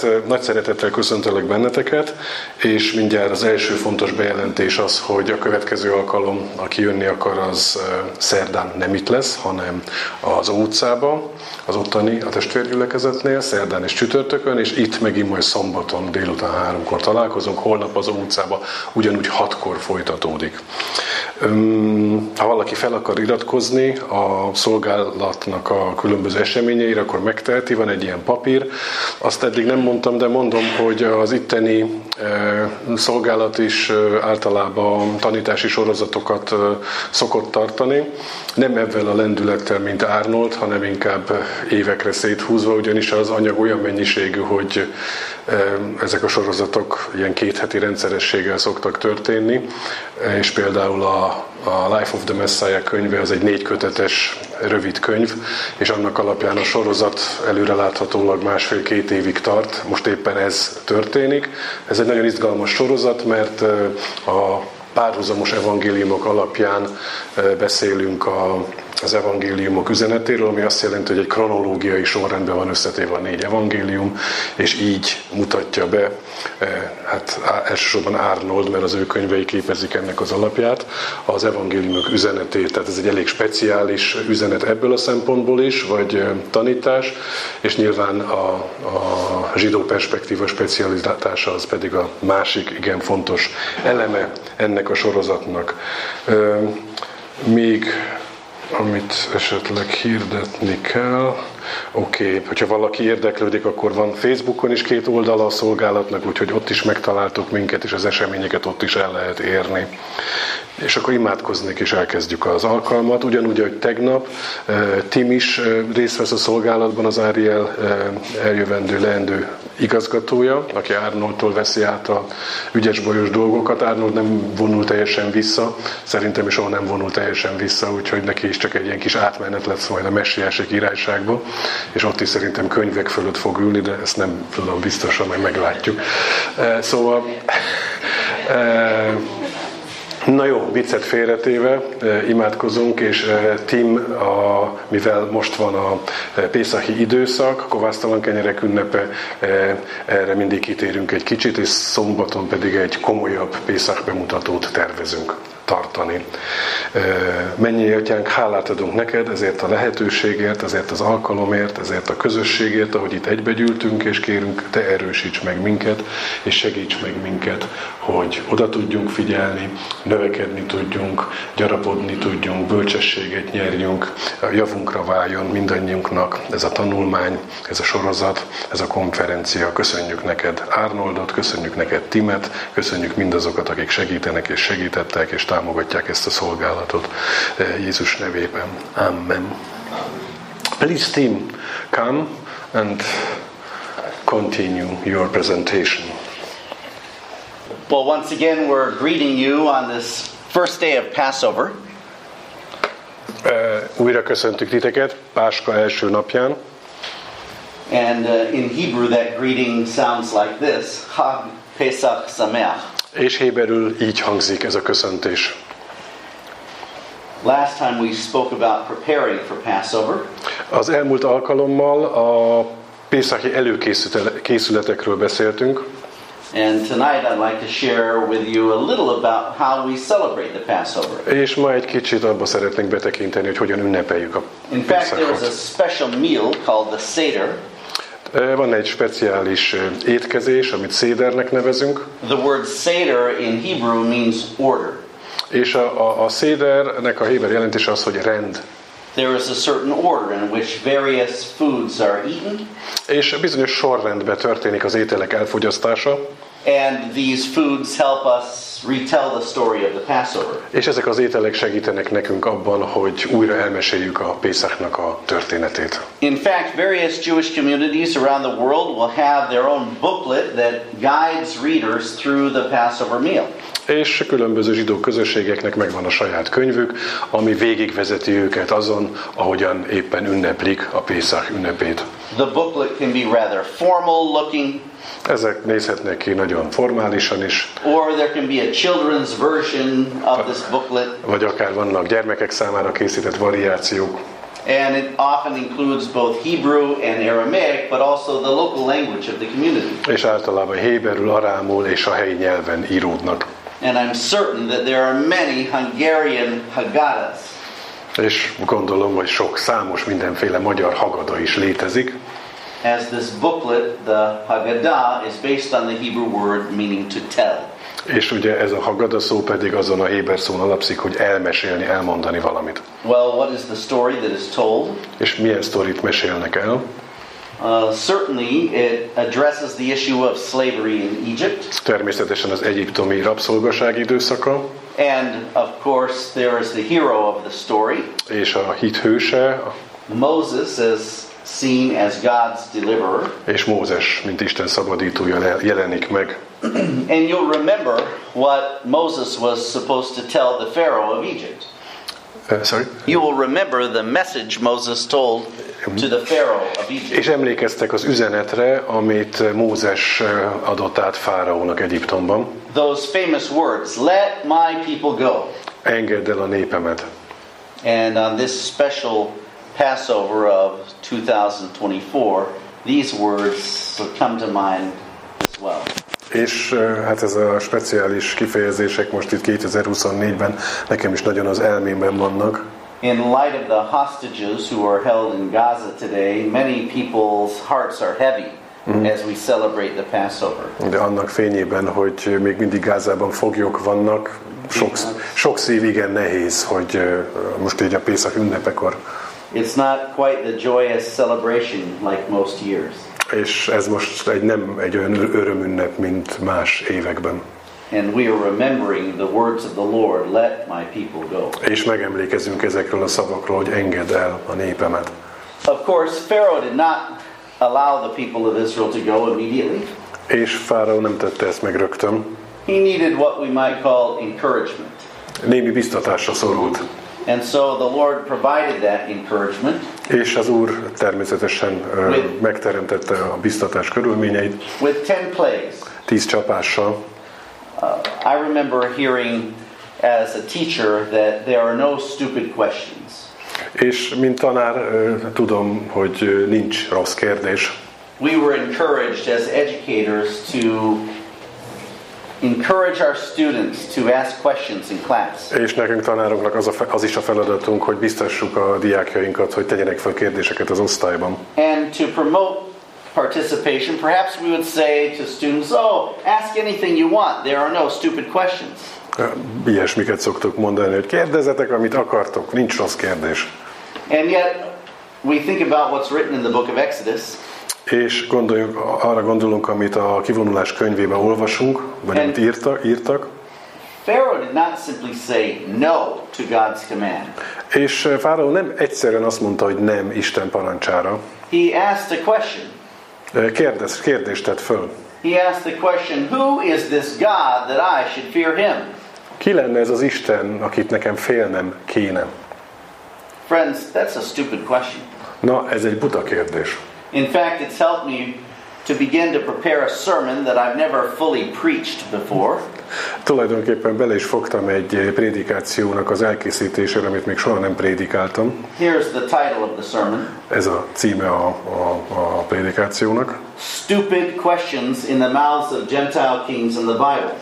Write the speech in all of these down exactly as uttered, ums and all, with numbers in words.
Nagy szeretettel köszöntelek benneteket, és mindjárt az első fontos bejelentés az, hogy a következő alkalom, aki jönni akar, az szerdán nem itt lesz, hanem az Ó utcában, az ottani, a testvérgyülekezetnél, szerdán és csütörtökön, és itt megint majd szombaton délután háromkor találkozunk, holnap az Ó utcában ugyanúgy hatkor folytatódik. Ha valaki fel akar iratkozni a szolgálatnak a különböző eseményeire, akkor megteheti, van egy ilyen papír. Azt eddig nem mondtam, de mondom, hogy az itteni szolgálat is általában tanítási sorozatokat szokott tartani. Nem ebben a lendülettel, mint Arnold, hanem inkább évekre széthúzva, ugyanis az anyag olyan mennyiségű, hogy ezek a sorozatok ilyen kétheti rendszerességgel szoktak történni, és például a, a Life of the Messiah könyve az egy négy kötetes rövid könyv, és annak alapján a sorozat előreláthatólag másfél-két évig tart. Most éppen ez történik. Ez egy nagyon izgalmas sorozat, mert a párhuzamos evangéliumok alapján beszélünk a, az evangéliumok üzenetéről, ami azt jelenti, hogy egy kronológiai sorrendben van összetéve a négy evangélium, és így mutatja be, hát elsősorban Arnold, mert az ő könyvei képezik ennek az alapját, az evangéliumok üzenetét. Tehát ez egy elég speciális üzenet ebből a szempontból is, vagy tanítás, és nyilván a, a zsidó perspektíva specializálása az pedig a másik igen fontos eleme ennek a sorozatnak. Még amit esetleg hirdetni kell. Oké, okay. Hogyha valaki érdeklődik, akkor van Facebookon is két oldala a szolgálatnak, úgyhogy ott is megtaláltok minket, és az eseményeket ott is el lehet érni. És akkor imádkoznék, és elkezdjük az alkalmat. Ugyanúgy, hogy tegnap Tim is részt vesz a szolgálatban, az Áriel eljövendő, leendő igazgatója, aki Arnoldtól veszi át a ügyes-bajos dolgokat. Arnold nem vonul teljesen vissza, szerintem is soha nem vonul teljesen vissza, úgyhogy neki is csak egy ilyen kis átmenet lesz majd a messiási királyságba, és ott is szerintem könyvek fölött fog ülni, de ezt nem tudom biztosan, majd meglátjuk. Szóval... Na jó, viccet félretéve, imádkozunk, és Tim, a, mivel most van a pészachi időszak, a kovásztalan kenyerek ünnepe, erre mindig kitérünk egy kicsit, és szombaton pedig egy komolyabb pészak bemutatót tervezünk tartani. Mennyi Atyánk, hálát adunk neked ezért a lehetőségért, ezért az alkalomért, ezért a közösségért, ahogy itt egybegyűltünk, és kérünk, te erősíts meg minket, és segíts meg minket, hogy oda tudjunk figyelni, növekedni tudjunk, gyarapodni tudjunk, bölcsességet nyerjünk, javunkra váljon mindannyiunknak ez a tanulmány, ez a sorozat, ez a konferencia. Köszönjük neked Arnoldot, köszönjük neked Timet, köszönjük mindazokat, akik segítenek és segítettek, és támogatják ezt a szolgálatot Jézus nevében. Amen. Please, Tim, come and continue your presentation. Well, once again, we're greeting you on this first day of Passover. Uh, újra köszöntük titeket Páska első napján. And uh, in Hebrew that greeting sounds like this: Chag Pesach Sameach. És héberül így hangzik ez a köszöntés. Last time we spoke about preparing for Passover. Az elmúlt alkalommal a pészachi előkészületekről beszéltünk. And tonight I'd like to share with you a little about how we celebrate the Passover. És ma egy kicsit abba szeretnénk betekinteni, hogy hogyan ünnepeljük a In fact, there is a special meal called the Seder. Van egy speciális étkezés, amit szédernek nevezünk. The word Seder in Hebrew means order. És a, a, a szédernek a héber jelentése az, hogy rend. There is a certain order in which various foods are eaten. És bizonyos sorrendben történik az ételek elfogyasztása. And these foods help us retell the story of the Passover. És ezek az ételek segítenek nekünk abban, hogy újra elmeséljük a Pészaknak a történetét. In fact, various Jewish communities around the world will have their own booklet that guides readers through the Passover meal. És különböző zsidó közösségeknek megvan a saját könyvük, ami végigvezeti őket azon, ahogyan éppen ünneplik a Pészak ünnepét. The booklet can be rather formal looking. Ezek nézhetnek ki nagyon formálisan is. Or there can be a children's version of this booklet. Vagy akár vannak gyermekek számára készített variációk. And it often includes both Hebrew and Aramaic, but also the local language of the community. És általában héberül, arámul és a helyi nyelven íródnak. And I'm certain that there are many Hungarian Haggadahs. És gondolom, hogy sok számos mindenféle magyar haggadah is létezik. As this booklet, the Haggadah, is based on the Hebrew word meaning to tell. És ugye ez a haggadah szó pedig azon a héber szón alapszik, hogy elmesélni, elmondani valamit. Well, what is the story that is told? És milyen sztorit mesélnek el? Uh, certainly it addresses the issue of slavery in Egypt. Természetesen az egyiptomi rabszolgaság időszaka. And of course there is the hero of the story. És a hit hőse. Moses is seen as God's deliverer. És Mózes, mint Isten szabadítója jelenik meg. And you'll remember what Moses was supposed to tell the Pharaoh of Egypt. Uh, sorry? You will remember the message Moses told to the Pharaoh of Egypt. És emlékeztek az üzenetre, amit Mózes adott át Fáraónak Egyiptomban. Those famous words, let my people go. Engedd el a népemet. And on this special Passover of two thousand twenty-four, these words will come to mind as well. És hát ez a speciális kifejezések most itt kétezer-huszonnégyben nekem is nagyon az elmémben vannak. In light of the hostages who are held in Gaza today, many people's hearts are heavy mm. as we celebrate the Passover. De annak fényében, hogy még mindig Gázában foglyok vannak, sok, sok szív igen nehéz, hogy most így a Pészak ünnepekor. It's not quite the joyous celebration like most years. És ez most egy, nem egy olyan örömünnep, mint más években. And we are remembering the words of the Lord, let my people go. És megemlékezünk ezekről a szavakról, hogy engedd el a népemet. Of course, Pharaoh did not allow the people of Israel to go immediately. És Fáraó nem tette ezt meg rögtön. He needed what we might call encouragement. Némi biztatásra szorult. And so the Lord provided that encouragement. És az Úr természetesen with, megteremtette a biztatás körülményeit. With ten plagues. Tíz csapással. Uh, I remember hearing as a teacher that there are no stupid questions. És mint tanár tudom, hogy nincs rossz kérdés. We were encouraged as educators to encourage our students to ask questions in class. És nekünk tanároknak az, a, az is a feladatunk, hogy biztassuk a diákjainkat, hogy tegyenek fel kérdéseket az osztályban. And to promote participation, perhaps we would say to students, oh, ask anything you want. There are no stupid questions. Ilyesmiket szoktuk mondani, hogy kérdezzetek, amit akartok, nincs rossz kérdés. And yet, we think about what's written in the book of Exodus. És gondoljuk, arra gondolunk, amit a kivonulás könyvében olvasunk, vagy amit írtak, írtak. Pharaoh did not simply say no to God's command. És Fáraó nem egyszerűen azt mondta, hogy nem Isten parancsára. He asked a question. Kérdez, kérdést tett föl. He asked the question, who is this God that I should fear him? Ki lenne ez az Isten, akit nekem félnem kéne? Friends, that's a stupid question. Na, ez egy buta kérdés. In fact, it's helped me to begin to prepare a sermon that I've never fully preached before. Tulajdonképpen bele is fogtam egy prédikációnak az elkészítésére, amit még soha nem prédikáltam. Here's the title of the sermon. Ez a címe a, a, a prédikációnak. Stupid questions in the mouths of Gentile kings in the Bible.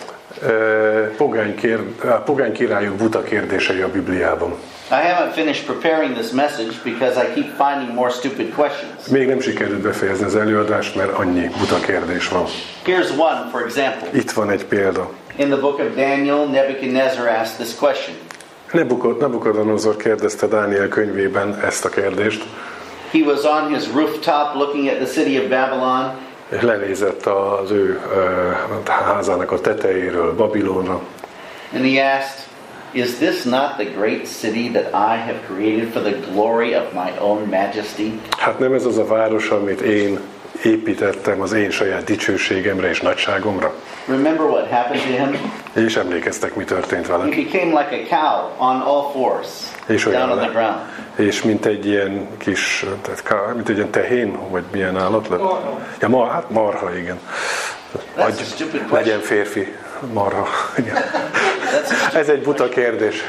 Pogány, kér, pogány királyok buta kérdései a Bibliában. I haven't finished preparing this message because I keep finding more stupid questions. Még nem sikerült befejezni az előadást, mert annyi buta kérdés van. Here's one, for example. Itt van egy példa. In the book of Daniel, Nebuchadnezzar asked this question. Nebukadnezar kérdezte Dániel könyvében ezt a kérdést. He was on his rooftop looking at the city of Babylon. És lenézett az ő uh, házának a tetejéről Babilonra. And he asked, is this not the great city that I have created for the glory of my own majesty? Hát nem ez az a város, amit én építettem az én saját dicsőségemre és nagyságomra? Remember what happened to him? És emlékeztek, mi történt vele. He became like a cow on all fours, és down on the ground. És mint egy ilyen kis, tehát, mint egy ilyen tehén, vagy milyen állat lett? Marha. Ja, mar, hát marha, igen. Agy, legyen férfi, marha. Igen. Ez egy buta kérdés.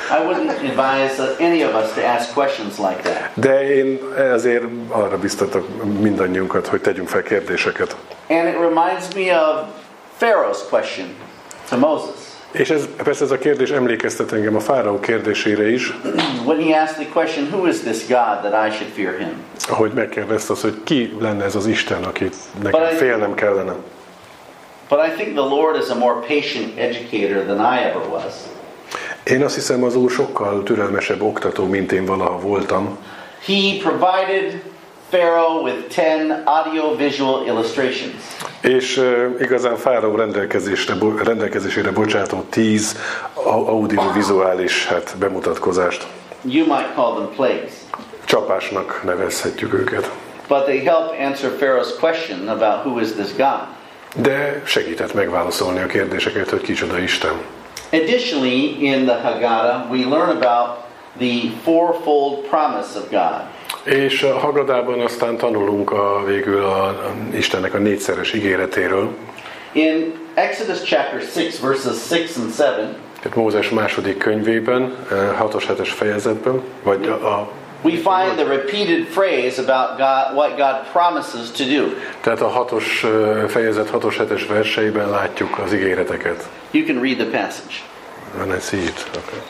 I wouldn't advise any of us to ask questions like that. De én ezért arra biztatok mindannyiunkat, hogy tegyünk fel kérdéseket. And it reminds me of Pharaoh's question to Moses. És ez, persze ez a kérdés emlékeztet engem a fáraó kérdésére is. When he asked the question, who is this God that I should fear him? Ahogy megkérdezte azt, hogy ki lenne ez az Isten, akit nekem félnem kellene. But I think the Lord is a more patient educator than I ever was. Én azt hiszem, az Úr sokkal türelmesebb oktató, mint én valaha voltam. He provided Pharaoh with ten audio-visual illustrations. És uh, igazán Fáraó rendelkezésre, rendelkezésére bocsátó tíz audiovizuális hát, bemutatkozást. You might call them plagues. Csapásnak nevezhetjük őket. But they help answer Pharaoh's question about who is this God. De segített megválaszolni a kérdéseket, hogy kicsoda Isten. Additionally, in the Haggadah, we learn about the fourfold promise of God. És a Haggadában aztán tanulunk a, végül a, a Istennek a négyszeres ígéretéről. In Exodus chapter six, verses six and seven, tehát Mózes második könyvében, hatos hetes fejezetben, vagy a, a we find the repeated phrase about God, what God promises to do. Tehát a hatos fejezet hatos hetes verseiben látjuk az ígéreteket. You can read the passage. When I see it. Okay.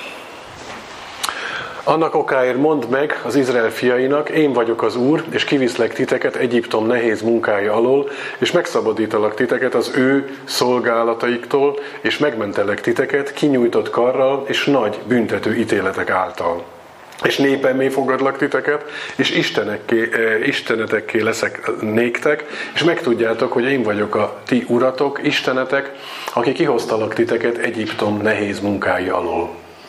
Annak okáért mondd meg az Izrael fiainak, én vagyok az Úr, és kiviszlek titeket Egyiptom nehéz munkája alól, és megszabadítalak titeket az ő szolgálataiktól, és megmentelek titeket kinyújtott karral és nagy büntető ítéletek által. És népemmé fogadlak titeket, és istenekké, eh, istenetekké leszek néktek, és megtudjátok, hogy én vagyok a ti uratok, istenetek, aki kihoztalak titeket Egyiptom nehéz munkái alól.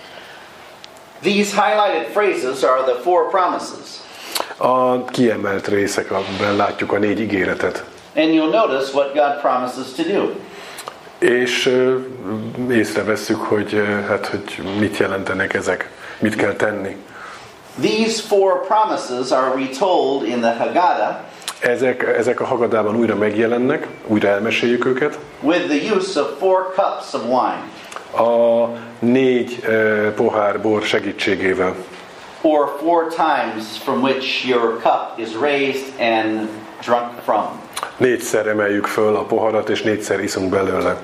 These highlighted phrases are the four promises. A kiemelt részekben látjuk a négy ígéretet. And you'll notice what God promises to do. És uh, észrevesszük, hogy, uh, hát, hogy mit jelentenek ezek, mit kell tenni. These four promises are retold in the Haggadah. Ezek, ezek a Haggadában újra megjelennek, újra elmeséljük őket. With the use of four cups of wine. A négy uh, pohár bor segítségével. Or four times from which your cup is raised and drunk from. Négyszer emeljük föl a poharat, és négyszer iszunk belőle.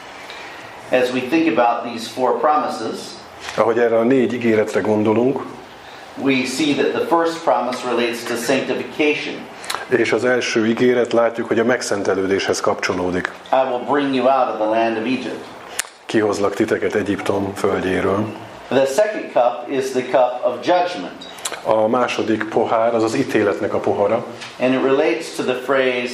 As we think about these four promises, ahogy erre a négy ígéretre gondolunk, we see that the first promise relates to sanctification. És az első ígéret látjuk, hogy a megszentelődéshez kapcsolódik. I will bring you out of the land of Egypt. Kihozlak titeket Egyiptom földjéről. The second cup is the cup of judgment. A második pohár az az ítéletnek a pohara. And it relates to the phrase,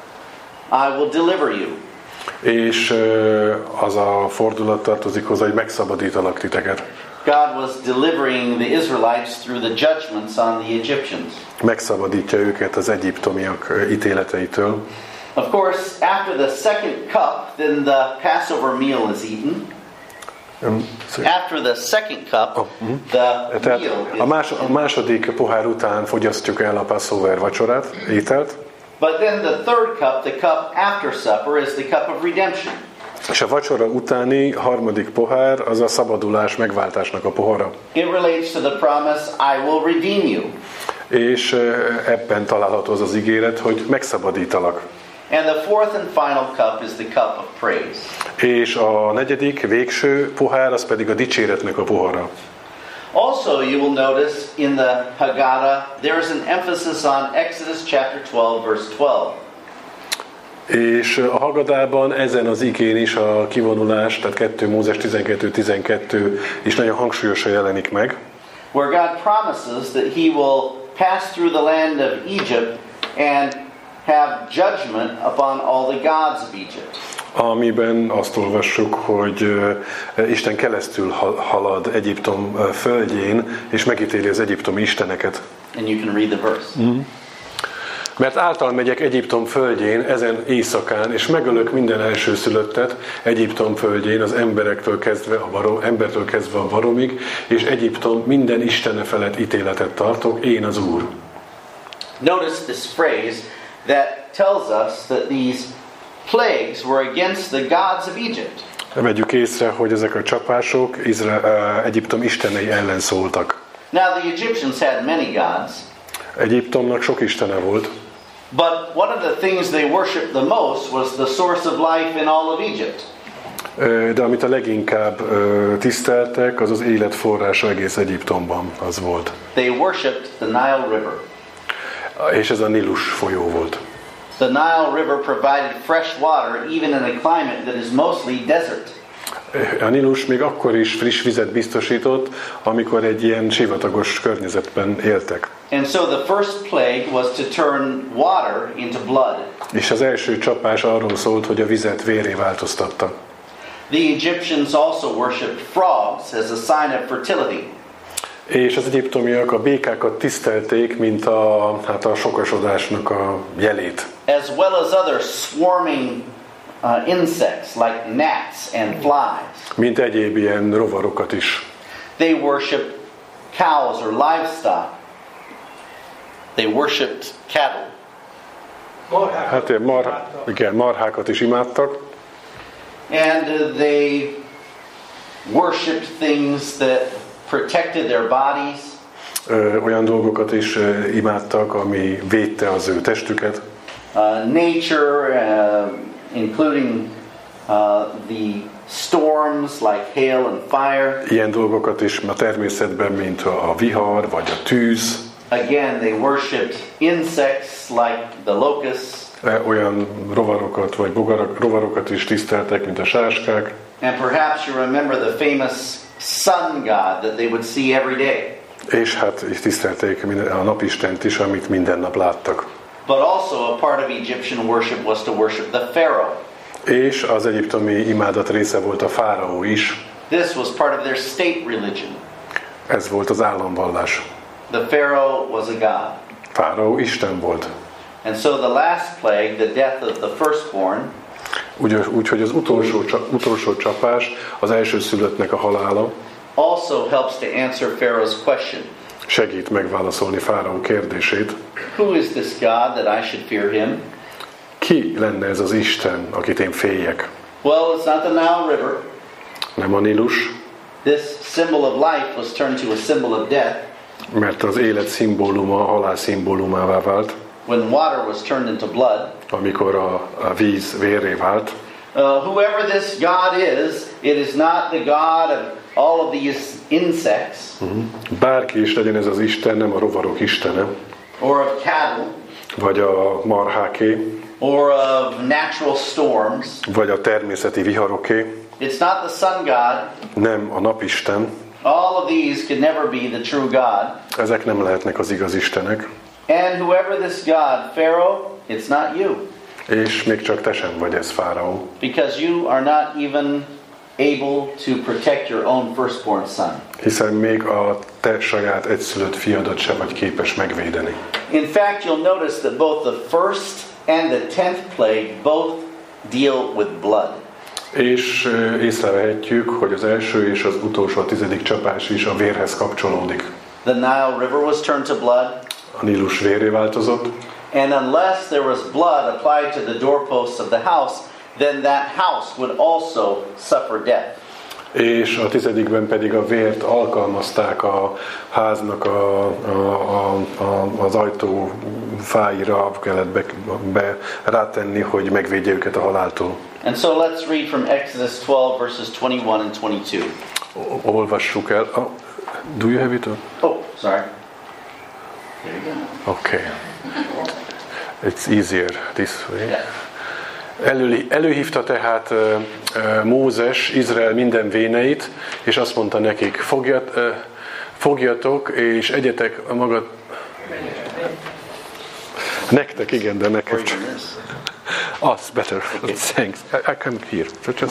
I will deliver you. És az a fordulat tartozik hozzá, hogy megszabadítalak titeket. God was delivering the Israelites through the judgments on the Egyptians. Megszabadítja őket az egyiptomiak ítéleteitől. Of course, after the second cup, then the Passover meal is eaten. Um, after the second cup, oh, mm-hmm. the Tehát meal is a, más, a második pohár után fogyasztjuk el a Passover vacsorát, ételt. But then the third cup, the cup after supper, is the cup of redemption. És a vacsora utáni harmadik pohár az a szabadulás, megváltásnak a pohara. It relates to the promise, I will redeem you. És ebben található az az ígéret, hogy megszabadítalak. And the fourth and final cup is the cup of praise. És a negyedik, végső pohár, az pedig a dicséretnek a pohara. Also, you will notice in the Haggadah, there is an emphasis on Exodus chapter twelve, verse twelve. És a Haggadában ezen az igén is a kivonulás, tehát kettő Mózes tizenkettő tizenkettő is nagyon hangsúlyosan jelenik meg. Where God promises that he will pass through the land of Egypt and have judgment upon all the gods of Egypt. Amiben azt olvassuk, hogy Isten keresztül halad Egyiptom földjén, és megítéli az egyiptomi isteneket. And you can read the verse. Mm. Mert által megyek Egyiptom földjén ezen éjszakán, és megölök minden elsőszülöttet Egyiptom földjén, az emberektől kezdve a barom, embertől kezdve a baromig, és Egyiptom minden istene felett ítéletet tartok, én az Úr. Notice this phrase that tells us that these plagues were against the gods of Egypt. Vegyük észre, hogy ezek a csapások Izrael, Egyiptom istenei ellen szóltak. Now the Egyptians had many gods. Egyiptomnak sok istene volt. But one of the things they worshipped the most was the source of life in all of Egypt. De amit a leginkább tiszteltek, az az élet forrása egész Egyiptomban az volt. They worshipped the Nile River. És ez a Nílus folyó volt. The Nile River provided fresh water even in a climate that is mostly desert. A Nílus még akkor is friss vizet biztosított, amikor egy ilyen sivatagos környezetben éltek. And so the first plague was to turn water into blood. És az első csapás arról szólt, hogy a vizet vérré változtatta. The Egyptians also worshipped frogs as a sign of fertility. És az egyiptomiak a békákat tisztelték, mint a, hát a sokasodásnak a jelét. As well as other swarming uh, insects like gnats and flies. Mint egyéb ilyen rovarokat is. They worshipped cows or livestock. They worshipped cattle. Hát mar, igen, marhákat is imádtak. And uh, they worshipped things that protected their bodies. Ö, olyan dolgokat is ö, imádtak, ami védte az ő testüket. Uh, nature, uh, including uh, the storms like hail and fire. Ilyen dolgokat is a természetben, mint a vihar vagy a tűz. Again, they worshipped insects like the locusts. Olyan rovarokat vagy bogarak, rovarokat is tiszteltek, mint a sáskák. And perhaps you remember the famous sun god that they would see every day. És hát tisztelték a napistent is, amit minden nap láttak. But also a part of Egyptian worship was to worship the pharaoh. És az egyiptomi imádat része volt a fáraó is. This was part of their state religion. Ez volt az államvallás. The pharaoh was a god. Fáraó isten volt. And so the last plague, the death of the firstborn, Úgyhogy úgy, hogy az utolsó, utolsó csapás, az elsőszülöttnek a halála, also helps to answer Pharaoh's question. segít megválaszolni Fáraó kérdését. Who is this God that I should fear him? Ki lenne ez az Isten, akit én féljek? Well, it's not the Nile River. Nem a Nílus. This symbol of life was turned to a symbol of death. Mert az élet szimbóluma a halál szimbólumává vált. When water was turned into blood. Amikor a, a víz vérré vált. Uh, whoever this God is, it is not the God of all of these insects. Uh-huh. Bárki is legyen ez az Isten, nem a rovarok istene. Or of cattle. Vagy a marháké. Or of natural storms. Vagy a természeti viharoké. It's not the sun god. Nem a napisten. All of these could never be the true God. Ezek nem lehetnek az igaz istenek. And whoever this God, Pharaoh, it's not you. És még csak te sem vagy ez, Fáraó. Because you are not even able to protect your own firstborn son. Hiszen még a te saját egyszülött fiadat sem vagy képes megvédeni. In fact, you'll notice that both the first and the tenth plague both deal with blood. És észrevehetjük, hogy az első és az utolsó, a tizedik csapás is a vérhez kapcsolódik. The Nile River was turned to blood. A Nílus vérré változott. And unless there was blood applied to the doorposts of the house, then that house would also suffer death. És a tizedikben pedig a vért alkalmazták a háznak a, a, a, a, az ajtó fáira, kellett be, be rátenni, hogy megvédje őket a haláltól. And so let's read from Exodus twelve verses twenty-one and twenty-two. Olvassuk el. Oh, do you have it? Oh, sorry. There you go. Okay. It's easier this way. Yeah. Elő, előhívta tehát uh, uh, Mózes Izrael minden véneit, és azt mondta nekik, fogjat, uh, fogjatok és egyetek magad... Nektek, igen, de nekem csak... Us, better. Okay. Thanks. I, I come here. So just...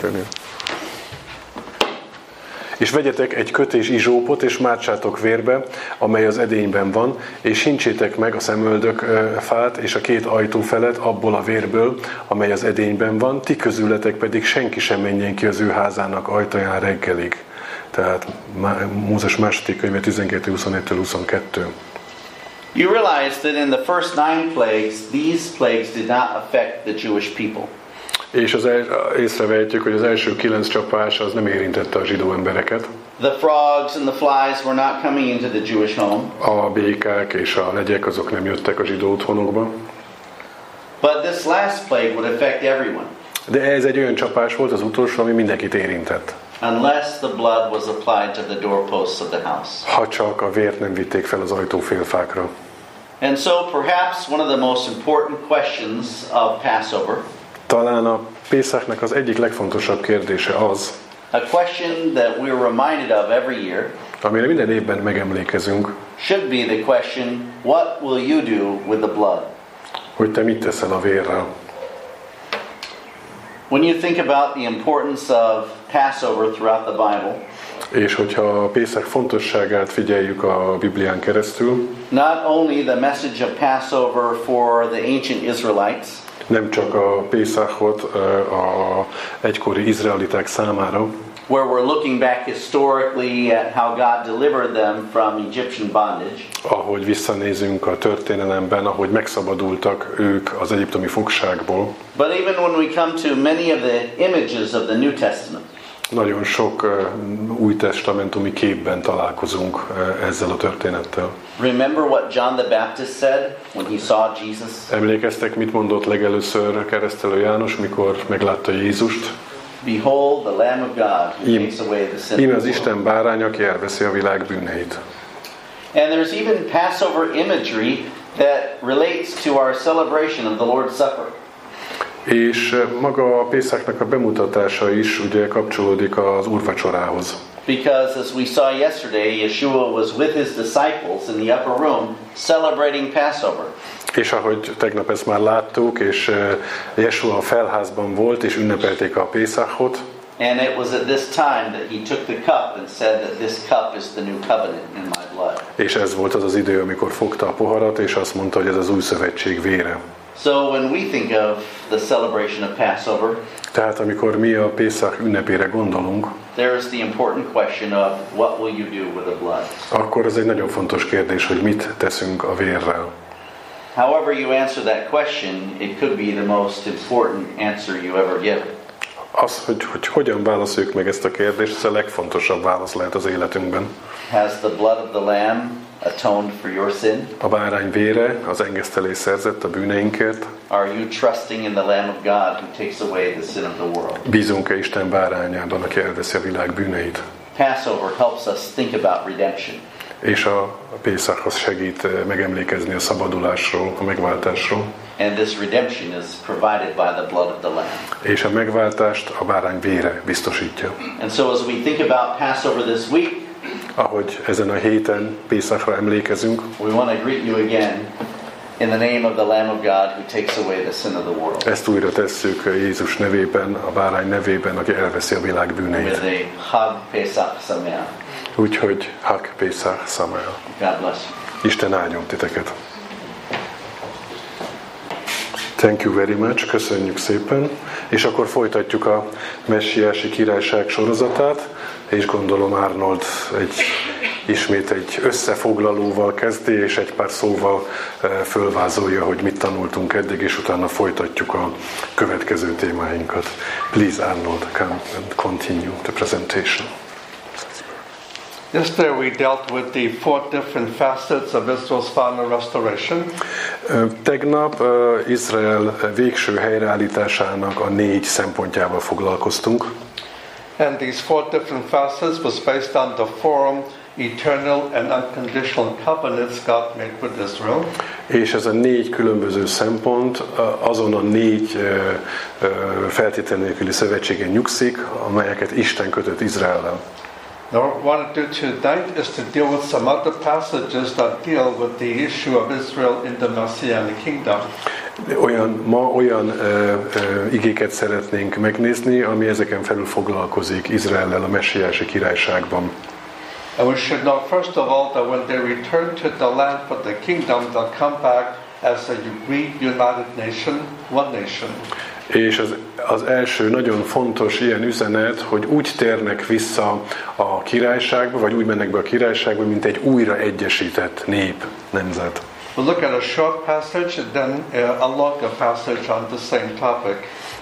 És vegyetek egy kötés izsópot, és mártsátok vérbe, amely az edényben van, és hincsétek meg a szemöldök fát, és a két ajtó felet abból a vérből, amely az edényben van, ti közületek pedig senki sem menjen ki az ő házának ajtaján reggelig. Tehát Mózes második könyve tizenkettő huszonegytől huszonkettő. You realize that in the first nine plagues, these plagues did not affect the Jewish people. És az el, észrevehetjük, hogy az első kilenc csapás az nem érintette a zsidó embereket. The frogs and the flies were not coming into the Jewish home. A békák és a legyek azok nem jöttek a zsidó otthonokba. But this last plague would affect everyone. De ez egy olyan csapás volt, az utolsó, ami mindenkit érintett. Unless the blood was applied to the doorposts of the house. Ha csak a vért nem vitték fel az ajtófélfákra. And so perhaps one of the most important questions of Passover. Talán a Pészaknak az egyik legfontosabb kérdése az, A question that we're reminded of every year. Amire minden évben megemlékezünk. Should be the question, what will you do with the blood? Hogy te mit teszel a vérrel? When you think about the importance of Passover throughout the Bible, és hogyha a Pészak fontosságát figyeljük a Biblián keresztül, not only the message of Passover for the ancient Israelites, nem csak a Pészakot a egykori izraeliták számára, where we're looking back historically at how God delivered them from Egyptian bondage, ahogy visszanézünk a történelemben, ahogy megszabadultak ők az egyiptomi fogságból, but even when we come to many of the images of the New Testament, nagyon sok uh, új testamentumi képben találkozunk uh, ezzel a történettel. Remember what John the Baptist said when he saw Jesus? Emlékeztek, mit mondott legelőször keresztelő János, mikor meglátta Jézust? Behold the Lamb of God who takes away the sin Íme of az the Isten world. bárány, aki elveszi a világ bűneit. And there's even Passover imagery that relates to our celebration of the Lord's Supper. És maga a Pészaknak a bemutatása is ugye kapcsolódik az úrvacsorához. Because as we saw yesterday, Yeshua was with his disciples in the upper room celebrating Passover. És ahogy tegnap ezt már láttuk, és Jeshua a felházban volt, és ünnepelték a Pészakot. And it was at this time that he took the cup and said that this cup is the new covenant in my blood. És ez volt az az idő, amikor fogta a poharat, és azt mondta, hogy ez az új szövetség vére. So when we think of the celebration of Passover, Tehát amikor mi a Pészak ünnepére gondolunk, there is the important question of what will you do with the blood? akkor ez egy nagyon fontos kérdés, hogy mit teszünk a vérrel. However you answer that question, it could be the most important answer you ever give. Az, hogy, hogy hogyan válaszoljuk meg ezt a kérdést, ez a legfontosabb válasz lehet az életünkben. Has the blood of the Lamb atoned for your sin? A bárány vére az engesztelés szerzett a bűneinkért. Are you trusting in the Lamb of God who takes away the sin of the world? Bízunk-e Isten bárányában, aki elveszi a világ bűneit? Passover helps us think about redemption. És a Pészakhoz segít megemlékezni a szabadulásról, a megváltásról. And this redemption is provided by the blood of the Lamb. És a megváltást a bárány vére biztosítja. And so as we think about Passover this week, ahogy ezen a héten Pészakra emlékezünk, we want to greet you again in the name of the Lamb of God who takes away the sin of the world. ezt újra tesszük Jézus nevében, a bárány nevében, aki elveszi a világ bűneit. With a Chag Pesach Sameach. Úgyhogy Hak Pészak Szamel. God bless you. Isten áldjon titeket. Thank you very much, köszönjük szépen. És akkor folytatjuk a Messiási Királyság sorozatát, és gondolom Arnold egy, ismét egy összefoglalóval kezdi, és egy pár szóval fölvázolja, hogy mit tanultunk eddig, és utána folytatjuk a következő témáinkat. Please, Arnold, come and continue the presentation. Yesterday we dealt with the four different facets of Israel's final restoration. Tegnap uh, Izrael végső helyreállításának a négy szempontjával foglalkoztunk. And these four different facets was based on the four eternal and unconditional covenants God made with Israel. És ez a négy különböző szempont uh, azon a négy uh, uh, feltétel nélküli szövetségen nyugszik, amelyeket Isten kötött Izraellel. Now, what I do tonight is to deal with some other passages that deal with the issue of Israel in the Messianic kingdom. Olyan, ma olyan uh, uh, igéket szeretnénk megnézni, ami ezeken felül foglalkozik Izraellel a messiási királyságban. And we should know first of all that when they return to the land for the kingdom, they'll come back as a reunited nation, one nation. És az, az első nagyon fontos ilyen üzenet, hogy úgy térnek vissza a királyságba, vagy úgy mennek be a királyságba, mint egy újra egyesített nép, nemzet. We'll look at a short passage and then a longer passage on the same topic.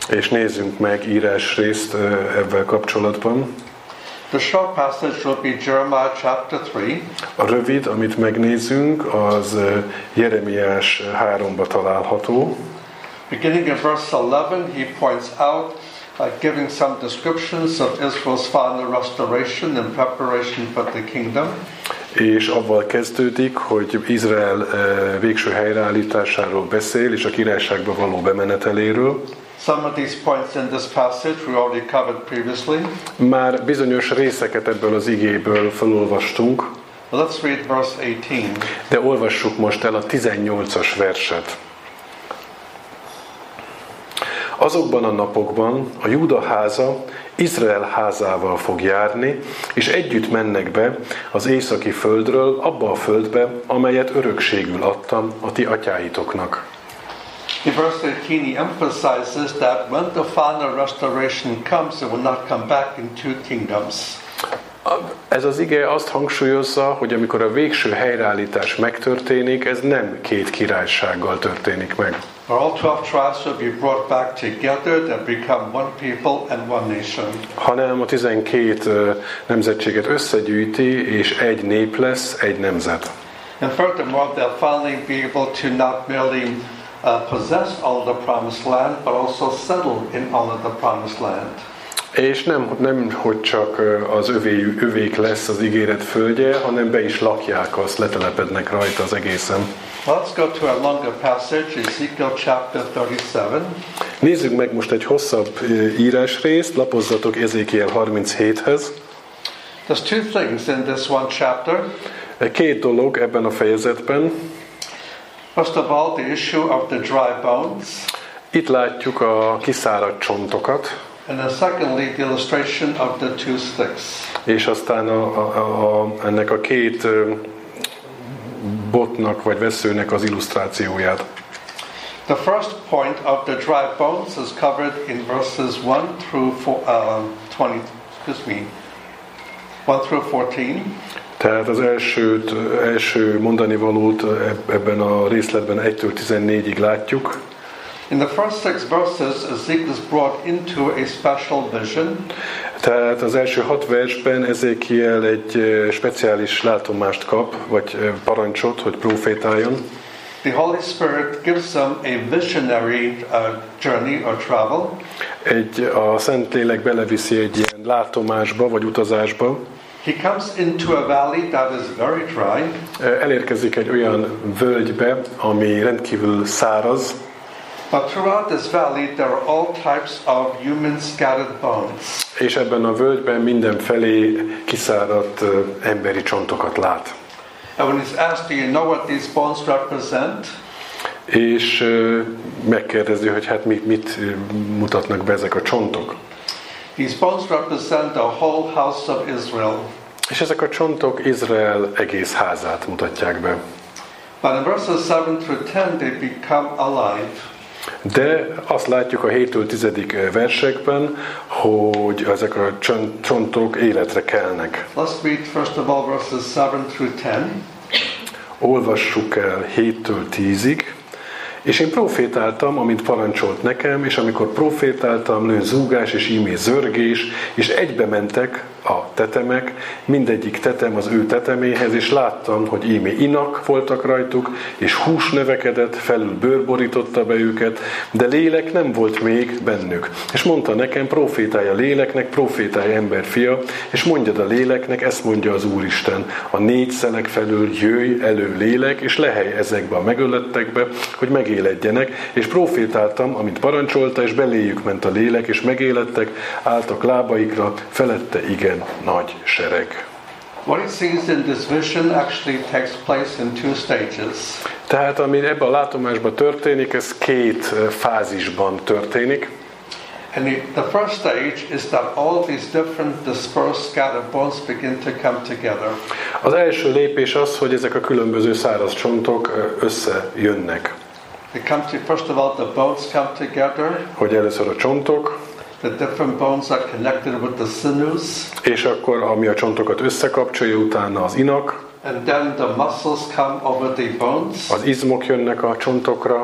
És nézzünk meg írásrészt ebben kapcsolatban. The short passage will be Jeremiah chapter three. A rövid, amit megnézzünk, az Jeremiás háromba található. Beginning in verse eleven, he points out, uh, giving some descriptions of Israel's final restoration and preparation for the kingdom. És avval kezdődik, hogy Izrael végső helyreállításáról beszél, és a királyságba való bemeneteléről. Some of these points in this passage we already covered previously. Már bizonyos részeket ebből az igéből felolvastunk. Let's read verse eighteen. De olvassuk most el a tizennyolcas verset. Azokban a napokban a Júda háza Izrael házával fog járni, és együtt mennek be az északi földről, abba a földbe, amelyet örökségül adtam a ti atyáitoknak. In verse eighteen, he emphasizes that when the final restoration comes, it will not come back in two kingdoms. Ez az ige azt hangsúlyozza, hogy amikor a végső helyreállítás megtörténik, ez nem két királysággal történik meg. All twelve tribes will be brought back together to become one people and one nation. Hanem a tizenkét nemzetséget összegyűjti, és egy nép lesz, egy nemzet. And furthermore, they'll finally be able to not merely uh, possess all of the promised land, but also settle in all of the promised land. És nem, nem hogy csak az övé, övék lesz az ígéret földje, hanem be is lakják azt, letelepednek rajta az egészen. Let's go to a longer passage, Ezekiel chapter thirty-seven. Nézzük meg most egy hosszabb írásrészt, lapozzatok Ezékiel harminchéthez. There's two things in this one chapter. Két dolog ebben a fejezetben. First of all, the issue of the dry bones. Itt látjuk a kiszáradt csontokat. And then secondly, the illustration of the two sticks. És aztán a, a, a, ennek a két botnak vagy veszőnek az illusztrációját. The first point of the dry bones is covered in verses one through four, uh, twenty. Excuse me, one through fourteen. Tehát az elsőt, első mondani valót ebben a részletben egytől tizennégyig látjuk. In the first six verses, Ezekiel is brought into a special vision. Tehát az első hat versben Ezékiel egy speciális látomást kap, vagy parancsot, hogy profétáljon. The Holy Spirit gives them a visionary uh, journey or travel. Egy, a Szentlélek beleviszi egy ilyen látomásba, vagy utazásba. He comes into a valley that is very dry. Elérkezik egy olyan völgybe, ami rendkívül száraz. But throughout this valley there are all types of human scattered bones. És ebben a völgyben mindenfelé kiszáradt uh, emberi csontokat lát. And when he's asked, do you know what these bones represent? És uh, megkérdezi, hogy hát mit, mit mutatnak be ezek a csontok. These bones represent the whole house of Israel. És ezek a csontok Izrael egész házát mutatják be. But in verses seven through ten they become alive. De azt látjuk a héttől tizedik versekben, hogy ezek a csontok életre kelnek. Let's read first of all verses seven through ten. Olvassuk el héttől tízig. És én profétáltam, amint parancsolt nekem, és amikor profétáltam, lőn zúgás és ímé zörgés, és egybe mentek a tetemek, mindegyik tetem az ő teteméhez, és láttam, hogy ímé inak voltak rajtuk, és hús növekedett, felül bőr borította be őket, de lélek nem volt még bennük. És mondta nekem, profétálj a léleknek, profétálj emberfia, és mondjad a léleknek, ezt mondja az Úristen, a négy szelek felül jöjj elő lélek, és lehelj ezekbe a megölettekbe, hogy megéledjenek, és profétáltam, amint parancsolta, és beléjük ment a lélek, és megélettek, álltak lábaikra, felette igen nagy sereg. What he sees in this vision actually takes place in two stages. Tehát ami ebben a látomásban történik, ez két fázisban történik. And the, the first stage is that all these different dispersed scattered bones begin to come together. Az első lépés az, hogy ezek a különböző száraz csontok összejönnek. They come to, first of all, the bones come together. Hogy először a csontok. The different bones are connected with the sinews. És akkor, ami a csontokat összekapcsolja, utána az inak. And then the muscles come over the bones. Az izmok jönnek a csontokra.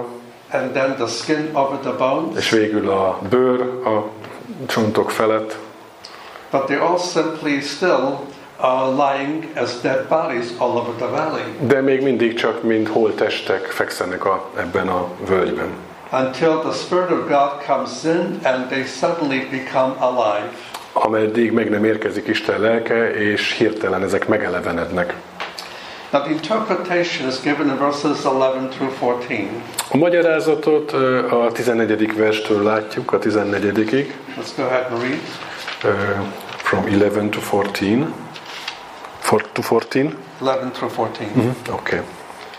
and then the skin over the bones. És végül a bőr a csontok felett. But they're all simply still uh, lying as dead bodies all over the valley. De még mindig csak mint holttestek fekszenek a, ebben a völgyben. Until the Spirit of God comes in and they suddenly become alive. Ameddig meg nem érkezik Isten lelke, és hirtelen ezek megelevenednek. Now the interpretation is given in verses eleven through fourteen. A magyarázatot a tizennegyedik verstől látjuk, a tizennegyedikig. Let's go ahead and read. Uh, from eleven to fourteen. four to fourteen? eleven through fourteen. Uh-huh. Oké. Okay.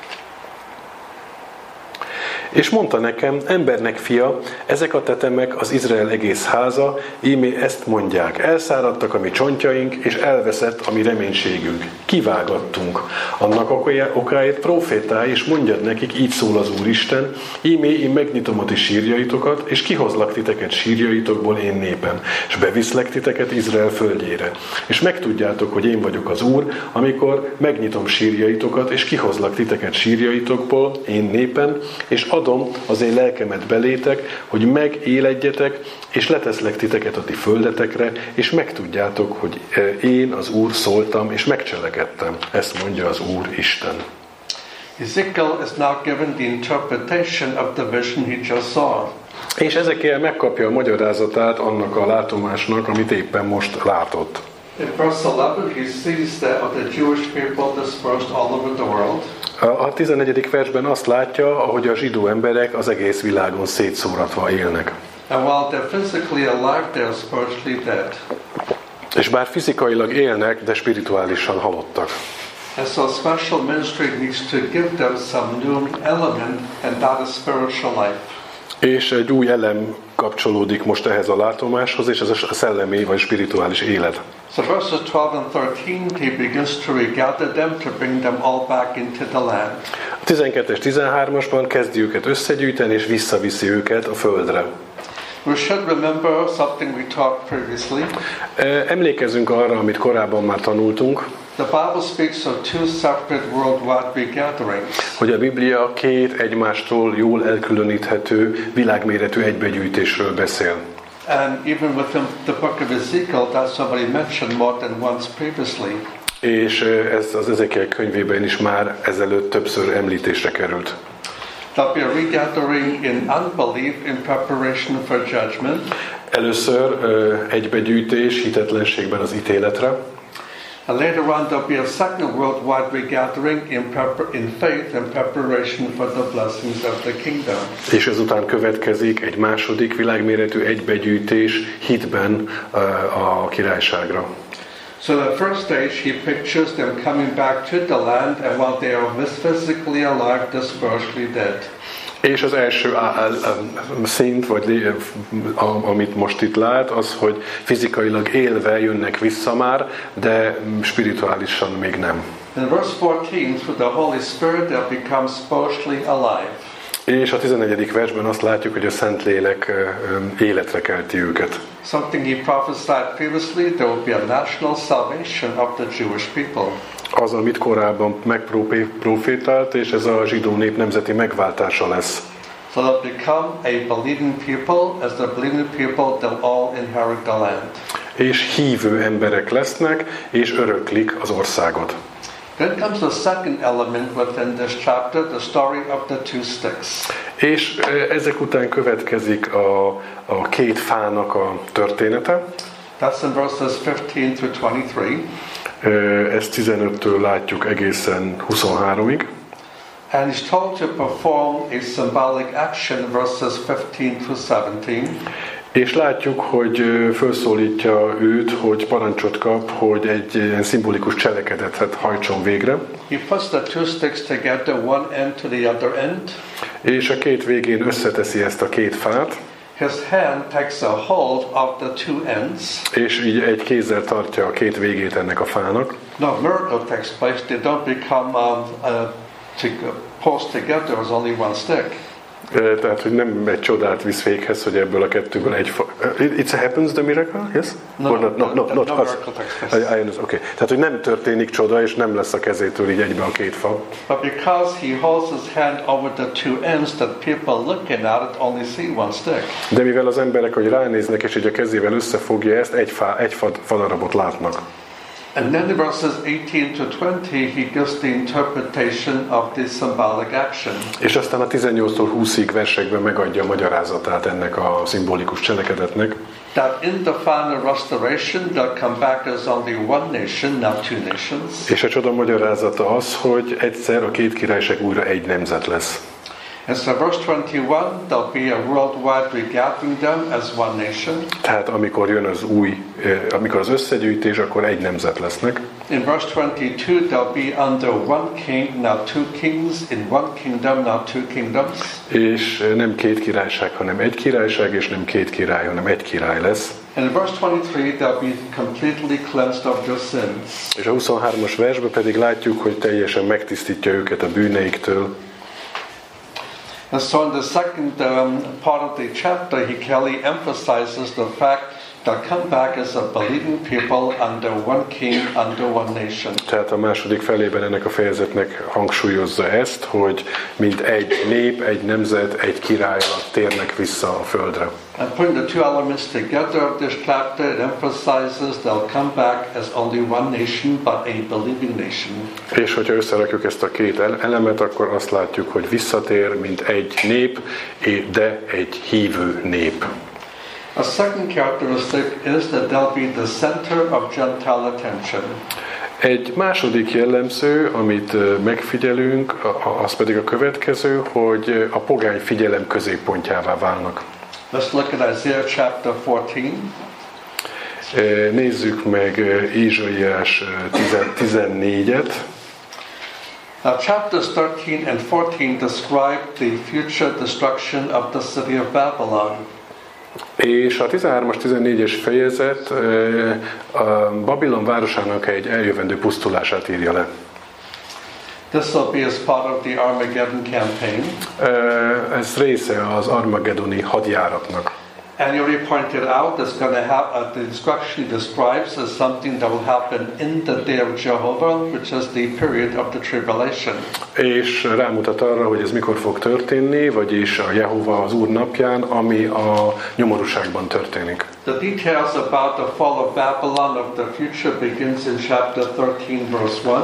És mondta nekem, embernek fia, ezek a tetemek az Izrael egész háza, íme ezt mondják, elszáradtak a mi csontjaink, és elveszett a mi reménységünk. Kivágattunk. Annak okáért profétálj, és mondjad nekik, így szól az Úristen, íme én megnyitom a ti sírjaitokat, és kihozlak titeket sírjaitokból én népem, és beviszlek titeket Izrael földjére. És megtudjátok, hogy én vagyok az Úr, amikor megnyitom sírjaitokat, és kihozlak titeket sírjaitokból én népem, és adom az én lelkemet belétek, hogy megéledjetek, és leteszlek titeket a ti földetekre, és megtudjátok, hogy én az Úr szóltam, és megcselekedtem. Ezt mondja az Úr Isten. Ezekiel is now given the interpretation of the vision he just saw. És Ezekiel megkapja a magyarázatát annak a látomásnak, amit éppen most látott. In verse eleven he sees that the Jewish people dispersed all over the world. A tizennegyedik versben azt látja, ahogy a zsidó emberek az egész világon szétszóratva élnek. And while they're physically alive, they're spiritually dead. És bár fizikailag élnek, de spirituálisan halottak. And so special ministry needs to give them some new element, and that is spiritual life. És egy új elem kapcsolódik most ehhez a látomáshoz, és ez a szellemi vagy spirituális élet. So verses twelve and thirteen, he begins to regather them to bring them all back into the land. A tizenkettes tizenhármasban kezdi őket összegyűjteni, és visszaviszi őket a földre. We should remember something we talked previously. Emlékezzünk arra, amit korábban már tanultunk. The Bible speaks of two separate worldwide regatherings. Hogy a Biblia két egymástól jól elkülöníthető, világméretű egybegyűjtésről beszél. And even within the book of Ezekiel, that's already mentioned more than once previously. És ez az Ezekiel könyvében is már ezelőtt többször említésre került. There'll be a regathering in unbelief in preparation for judgment. Először egybegyűjtés hitetlenségben az ítéletre. And later on there'll be a second worldwide regathering in, prepar- in faith and preparation for the blessings of the kingdom. És ezután következik egy második világméretű egybegyűjtés hitben a királyságra. So the first stage, he pictures them coming back to the land, and while they are physically alive, they're spiritually dead. És az első szint, vagy amit most itt lát, az, hogy fizikailag élve jönnek vissza már, de spirituálisan még nem. In verse fourteen, through the Holy Spirit, they'll become spiritually alive. És a tizennegyedik versben azt látjuk, hogy a Szentlélek életre kelti őket. Something he prophesied previously, there will be a national salvation of the Jewish people. Az, amit korábban megprofétált, és ez a zsidó nép nemzeti megváltása lesz. So they'll become a believing people, as the believing people, they'll all inherit the land. És hívő emberek lesznek, és öröklik az országot. Then comes the second element within this chapter, the story of the two sticks. És ezek után következik a, a két fának a története. That's in verses fifteen through twenty-three. Ezt tizenöttől látjuk egészen huszonháromig. And he's told to perform a symbolic action, verses fifteen through seventeen. És látjuk, hogy felszólítja őt, hogy parancsot kap, hogy egy ilyen szimbolikus cselekedetet hajtson végre. He puts the two sticks together, one end to the other end. És a két végén összeteszi ezt a két fát. His hand takes a hold of the two ends. És így egy kézzel tartja a két végét ennek a fának. No miracle takes place. They don't become um, uh, to post together as only one stick. Tehát, hogy nem egy csodát visz véghez, hogy ebből a kettőből egy fa... It happens the miracle, yes? No, Or not, no, no, no, not no us. miracle. I, I understand. Okay. Tehát, hogy nem történik csoda, és nem lesz a kezétől így egybe a két fa. But because he holds his hand over the two ends, that people looking at it only see one stick. De mivel az emberek, hogy ránéznek, és így a kezével összefogja ezt, egy fa, egy fa, fadarabot látnak. And then in verses eighteen to twenty, he gives the interpretation of the symbolic action. És aztán a tizennyolctól húszig versekben megadja a magyarázatát ennek a szimbolikus cselekedetnek. That in the final restoration, they'll come back as only one nation, not two nations. És a csoda magyarázata az, hogy egyszer a két királyság újra egy nemzet lesz. And so verse twenty-one, there'll be a worldwide regathering them as one nation. Tehát amikor jön az új, amikor az összegyűjtés, akkor egy nemzet lesznek. In verse twenty-two, they'll be under one king, not two kings, in one kingdom, not two kingdoms. És nem két királyság, hanem egy királyság, és nem két király, hanem egy király lesz. And in verse twenty-three, they'll be completely cleansed of their sins. És a huszonhármas versben pedig látjuk, hogy teljesen megtisztítja őket a bűneiktől. And so in the second um, part of the chapter, he clearly emphasizes the fact that come back as a believing people under one king, under one nation. Tehát a második felében ennek a fejezetnek hangsúlyozza ezt, hogy mint egy nép, egy nemzet, egy király alatt térnek vissza a földre. And putting the two elements together of this chapter, it emphasizes they'll come back as only one nation, but a believing nation. És hogyha összerakjuk ezt a két elemet, akkor azt látjuk, hogy visszatér, mint egy nép, de egy hívő nép. A second characteristic is that they'll be the center of Gentile attention. Egy második jellemző, amit megfigyelünk, az pedig a következő, hogy a pogány figyelem középpontjává válnak. Let's look at Isaiah chapter fourteen. Nézzük meg Ézsaiás tizennégyet. Now chapters thirteen and fourteen describe the future destruction of the city of Babylon. És a tizenhármas tizennégyes fejezet a Babilon városának egy eljövendő pusztulását írja le. This will be as part of the Armageddon campaign. Ez része az Armageddoni hadjáratnak. And you already pointed out that's going to happen. Uh, the instruction describes as something that will happen in the day of Jehovah, which is the period of the tribulation. És rámutat arra, hogy ez mikor fog történni, vagyis a Jehova az Úr napján, ami a nyomorúságban történik. The details about the fall of Babylon of the future begins in chapter thirteen, verse one.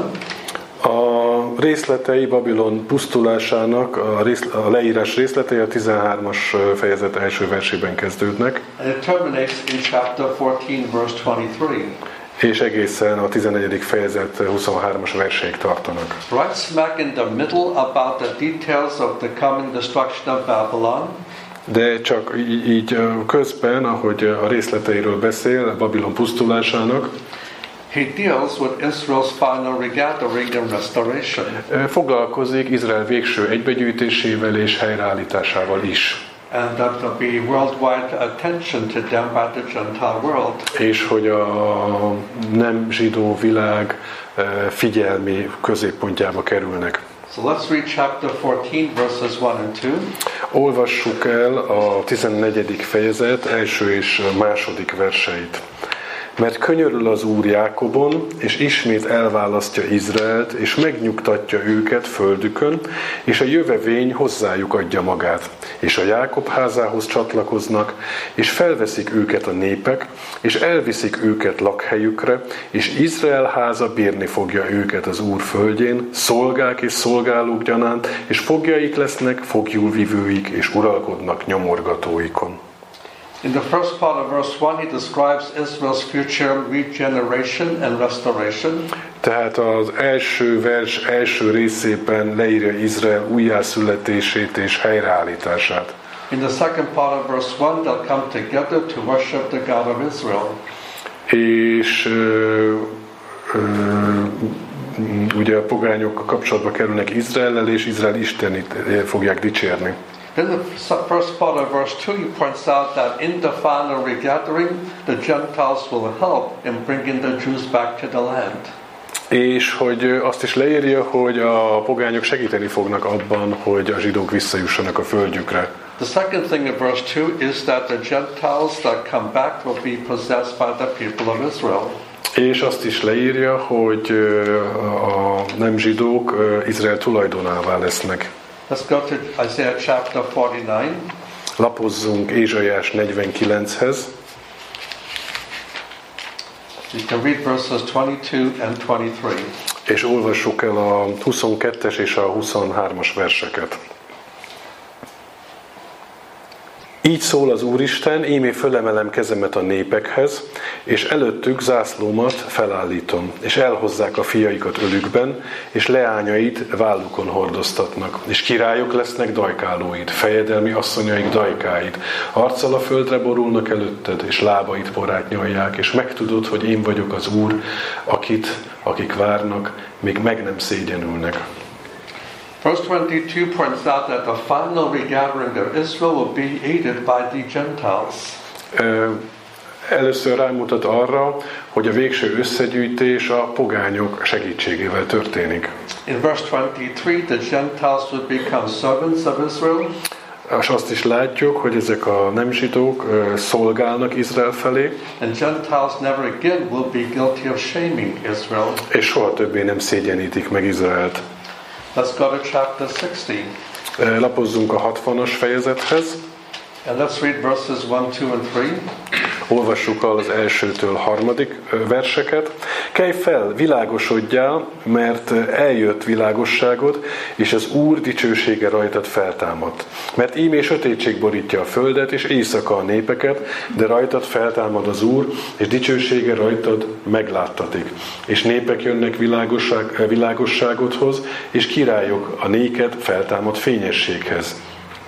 A részletei Babilon pusztulásának, a, részle, a leírás részletei a tizenhármas fejezet első versében kezdődnek. And it terminates in chapter fourteen, verse twenty-three. És egészen a tizennegyedik fejezet huszonhármas verseig tartanak. Right smack in the middle about the details of the coming destruction of Babylon. De csak így, így közben, ahogy a részleteiről beszél, Babilon pusztulásának, he deals with Israel's final regathering and restoration. Foglalkozik Izrael végső egybegyűjtésével és helyreállításával is. And that will be worldwide attention to them by the Gentile world. És hogy a nem zsidó világ figyelmi középpontjába kerülnek. So let's read chapter fourteen, verses one and two. Olvassuk el a tizennegyedik fejezet első és második verseit. Mert könyörül az Úr Jákobon, és ismét elválasztja Izraelt, és megnyugtatja őket földükön, és a jövevény hozzájuk adja magát. És a Jákob házához csatlakoznak, és felveszik őket a népek, és elviszik őket lakhelyükre, és Izrael háza bírni fogja őket az Úr földjén, szolgák és szolgálók gyanánt, és fogjaik lesznek, fogjulvivőik, és uralkodnak nyomorgatóikon. In the first part of verse one, he describes Israel's future regeneration and restoration. Tehát az első vers első részében leírja Izrael újjászületését és helyreállítását. In the second part of verse one, they'll come together to worship the God of Israel. És ö, ö, ugye a pogányok kapcsolatba kerülnek Izraellel, és Izrael Istenit fogják dicsérni. Then the first part of verse two, he points out that in the final regathering, the Gentiles will help in bringing the Jews back to the land. És hogy azt is leírja, hogy a pogányok segíteni fognak abban, hogy a zsidók visszajussanak a földjükre. The second thing in verse two is that the Gentiles that come back will be possessed by the people of Israel. És azt is leírja, hogy a nem zsidók Izrael tulajdonává lesznek. Let's go to Isaiah chapter forty-nine. Lapozzunk Ézsaiás negyvenkilenchez. You can read verses twenty-two and twenty-three. És olvassuk el a huszonkettes és a huszonhármas verseket. Így szól az Úristen, ímé fölemelem kezemet a népekhez, és előttük zászlómat felállítom, és elhozzák a fiaikat ölükben, és leányait vállukon hordoztatnak, és királyok lesznek dajkálóid, fejedelmi asszonyaik dajkáid, arccal a földre borulnak előtted, és lábait porát nyalják, és megtudod, hogy én vagyok az Úr, akit, akik várnak, még meg nem szégyenülnek. Verse twenty-two points out that the final regathering of Israel will be aided by the Gentiles. Először rámutat arra, hogy a végső összegyűjtés a pogányok segítségével történik. In verse twenty-three, the Gentiles will become servants of Israel. És azt is látjuk, hogy ezek a nem zsidók szolgálnak Izrael felé. And Gentiles never again will be guilty of shaming Israel. És soha többé nem szégyenítik meg Izraelt. Let's go to chapter sixty. Lapozzunk a hatvanas fejezethez. And let's read verses one, two and three. Olvassuk az elsőtől harmadik verseket. Kelj fel, világosodjál, mert eljött világosságod, és az Úr dicsősége rajtad feltámadt. Mert íme sötétség borítja a földet, és éjszaka a népeket, de rajtad feltámad az Úr, és dicsősége rajtad megláttatik. És népek jönnek világosság, világosságodhoz, és királyok a néked feltámad fényességhez.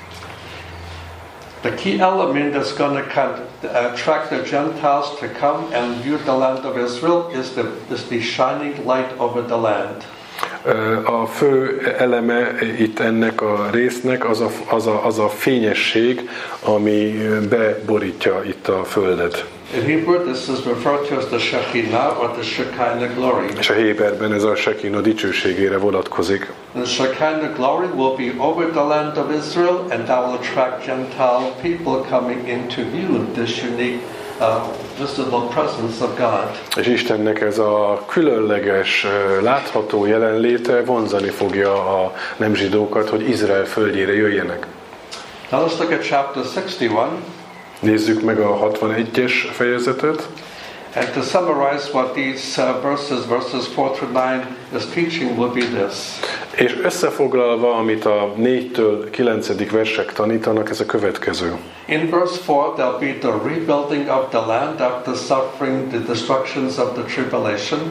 The key element that's going to attract the Gentiles to come and view the land of Israel is the, is the shining light over the land. A fő eleme itt ennek a résznek az a, az a, az a fényesség, ami beborítja itt a földet. In Hebrew, this is referred to as the Shekinah or the Shekinah glory. És a Héberben ez a Shekinah dicsőségére vonatkozik. And the Shekinah glory will be over the land of Israel, and that will attract Gentile people coming in to view this unique uh, visible presence of God. És Istennek ez a különleges, látható jelenléte vonzani fogja a nem zsidókat, hogy Izrael földjére jöjjenek. Now let's look at chapter sixty-one. Nézzük meg a hatvanegyes fejezetet. And to summarize what these uh, verses, verses four through nine, is teaching will be this. És összefoglalva, amit a négytől kilencedik versek tanítanak, ez a következő. In verse four, there'll be the rebuilding of the land after suffering the destructions of the tribulation.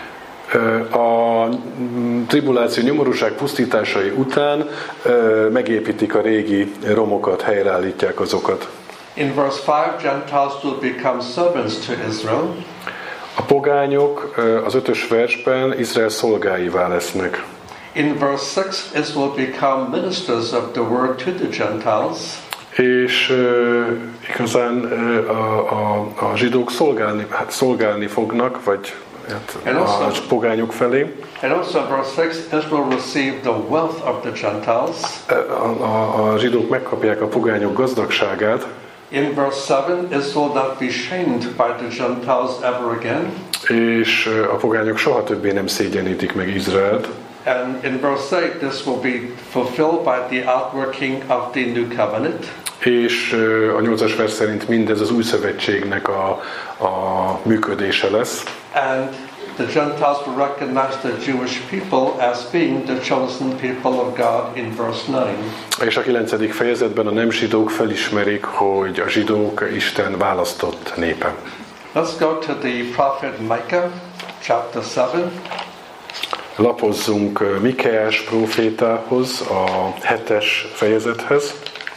A tribuláció, nyomorúság pusztításai után megépítik a régi romokat, helyreállítják azokat. In verse five, Gentiles will become servants to Israel. A pogányok az ötös versben Izrael szolgáivá lesznek. In verse six, Israel will become ministers of the word to the Gentiles. És uh, igazán uh, a, a, a zsidók szolgálni, hát szolgálni fognak, vagy hát, a pogányok felé. And also in verse six, Israel received the wealth of the Gentiles. A, a, a zsidók megkapják a pogányok gazdagságát. In verse seven, Israel will not be shamed by the Gentiles ever again. És a pogányok soha többé nem szégyenítik meg Izraelt. And in verse eight, this will be fulfilled by the outworking of the new covenant. És a nyolcas vers szerint mindez az új szövetségnek a, a működése lesz. And the Gentiles will recognize the Jewish people as being the chosen people of God in verse nine. És a kilencedik fejezetben a nem zsidók felismerik, hogy a zsidók Isten választott népe. Let's go to the prophet Micah, chapter seven. Lapozzunk Mikeás prófétához, a hetes fejezethez.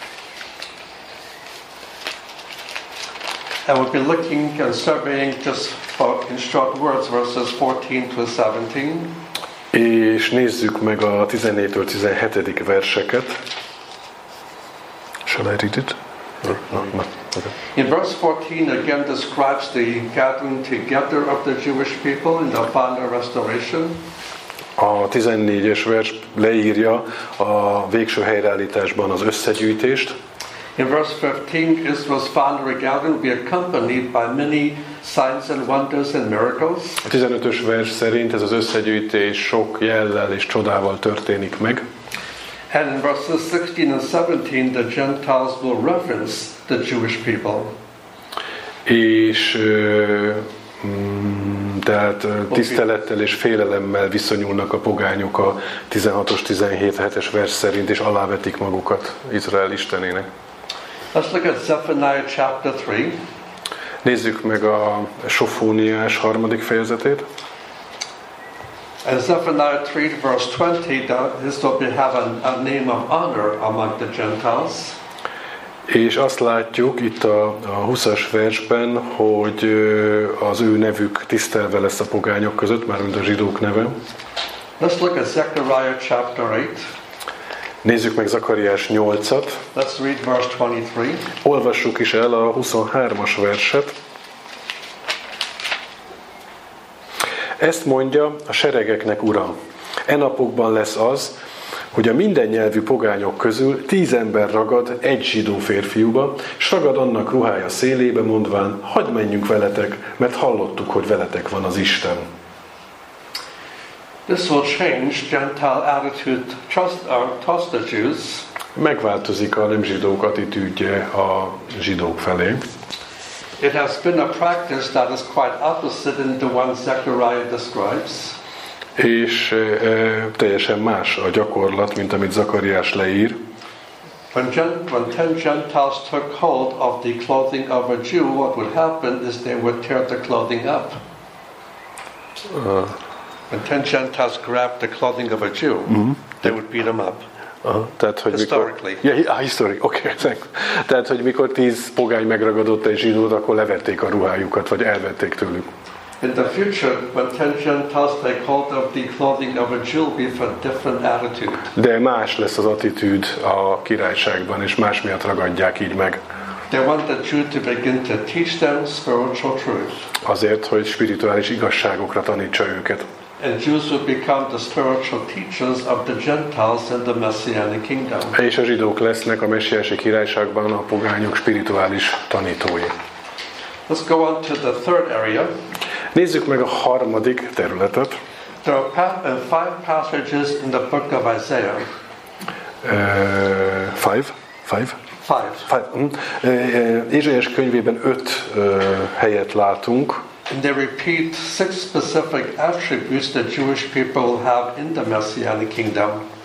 And we'll be looking and surveying just for, in short words, verses fourteen to seventeen. És nézzük meg a tizennégytől tizenhetedik verseket. Shall I read it? Or not? Okay. In verse fourteen, again describes the gathering together of the Jewish people in the final restoration. A tizennégyes vers leírja a végső helyreállításban az összegyűjtést. In verse fifteen, Israel's final gathering will be accompanied by many signs and wonders and miracles. A tizenötös vers szerint ez az összegyűjtés sok jellel és csodával történik meg. And in verses sixteen and seventeen, the Gentiles will reference the Jewish people. És mm, tehát tisztelettel és félelemmel viszonyulnak a pogányok a tizenhatos tizenhét-hetes vers szerint, és alávetik magukat Izrael istenének. Let's look at Zephaniah chapter three. Nézzük meg a Sofóniás harmadik fejezetét. And Zephaniah three verse twenty, this will have a, a name of honor among the Gentiles. És azt látjuk itt a, a huszas versben, hogy az ő nevük tisztelve lesz a pogányok között, mármint a zsidók neve. Let's look at Zechariah chapter eight. Nézzük meg Zakariás nyolcat. Let's read verse twenty-three. Olvassuk is el a huszonhármas verset. Ezt mondja a seregeknek Ura. E napokban lesz az, hogy a minden nyelvű pogányok közül tíz ember ragad egy zsidó férfiúba, s ragad annak ruhája szélébe, mondván, hadd menjünk veletek, mert hallottuk, hogy veletek van az Isten. This will change Gentile attitude towards uh, the Jews. Megváltozik a nem zsidók attitűdje a zsidók felé. It has been a practice that is quite opposite in the one Zechariah describes. És e, teljesen más a gyakorlat, mint amit Zakariás leír. When, gen, when ten Gentiles took hold of the clothing of a Jew, what would happen is they would tear the clothing up. Uh, when ten Gentiles grabbed the clothing of a Jew, mm-hmm. they would beat him up. Aha, tehát, hogy Historically. Mikor, yeah, historic, okay, thanks. Tehát, hogy mikor tíz pogány megragadott egy zsidót, akkor levették a ruhájukat, vagy elvették tőlük. In the future, when ten Gentiles take hold of the clothing of a Jew, we have a different attitude. De más lesz az attitűd a királyságban, és más miatt ragadják így meg. They want the Jew to begin to teach them spiritual truth. Azért, hogy spirituális igazságokra tanítsa őket. And Jews will become the spiritual teachers of the Gentiles in the Messianic kingdom. És a zsidók lesznek a messiási királyságban a pogányok spirituális tanítói. Let's go on to the third area. Nézzük meg a harmadik területet. There are five passages in the book of Isaiah. Uh, five? Five? Five. Five. Mm. Uh, Ézsaiás könyvében öt uh, helyet látunk. And they repeat six specific attributes that Jewish people will have in the Messianic kingdom.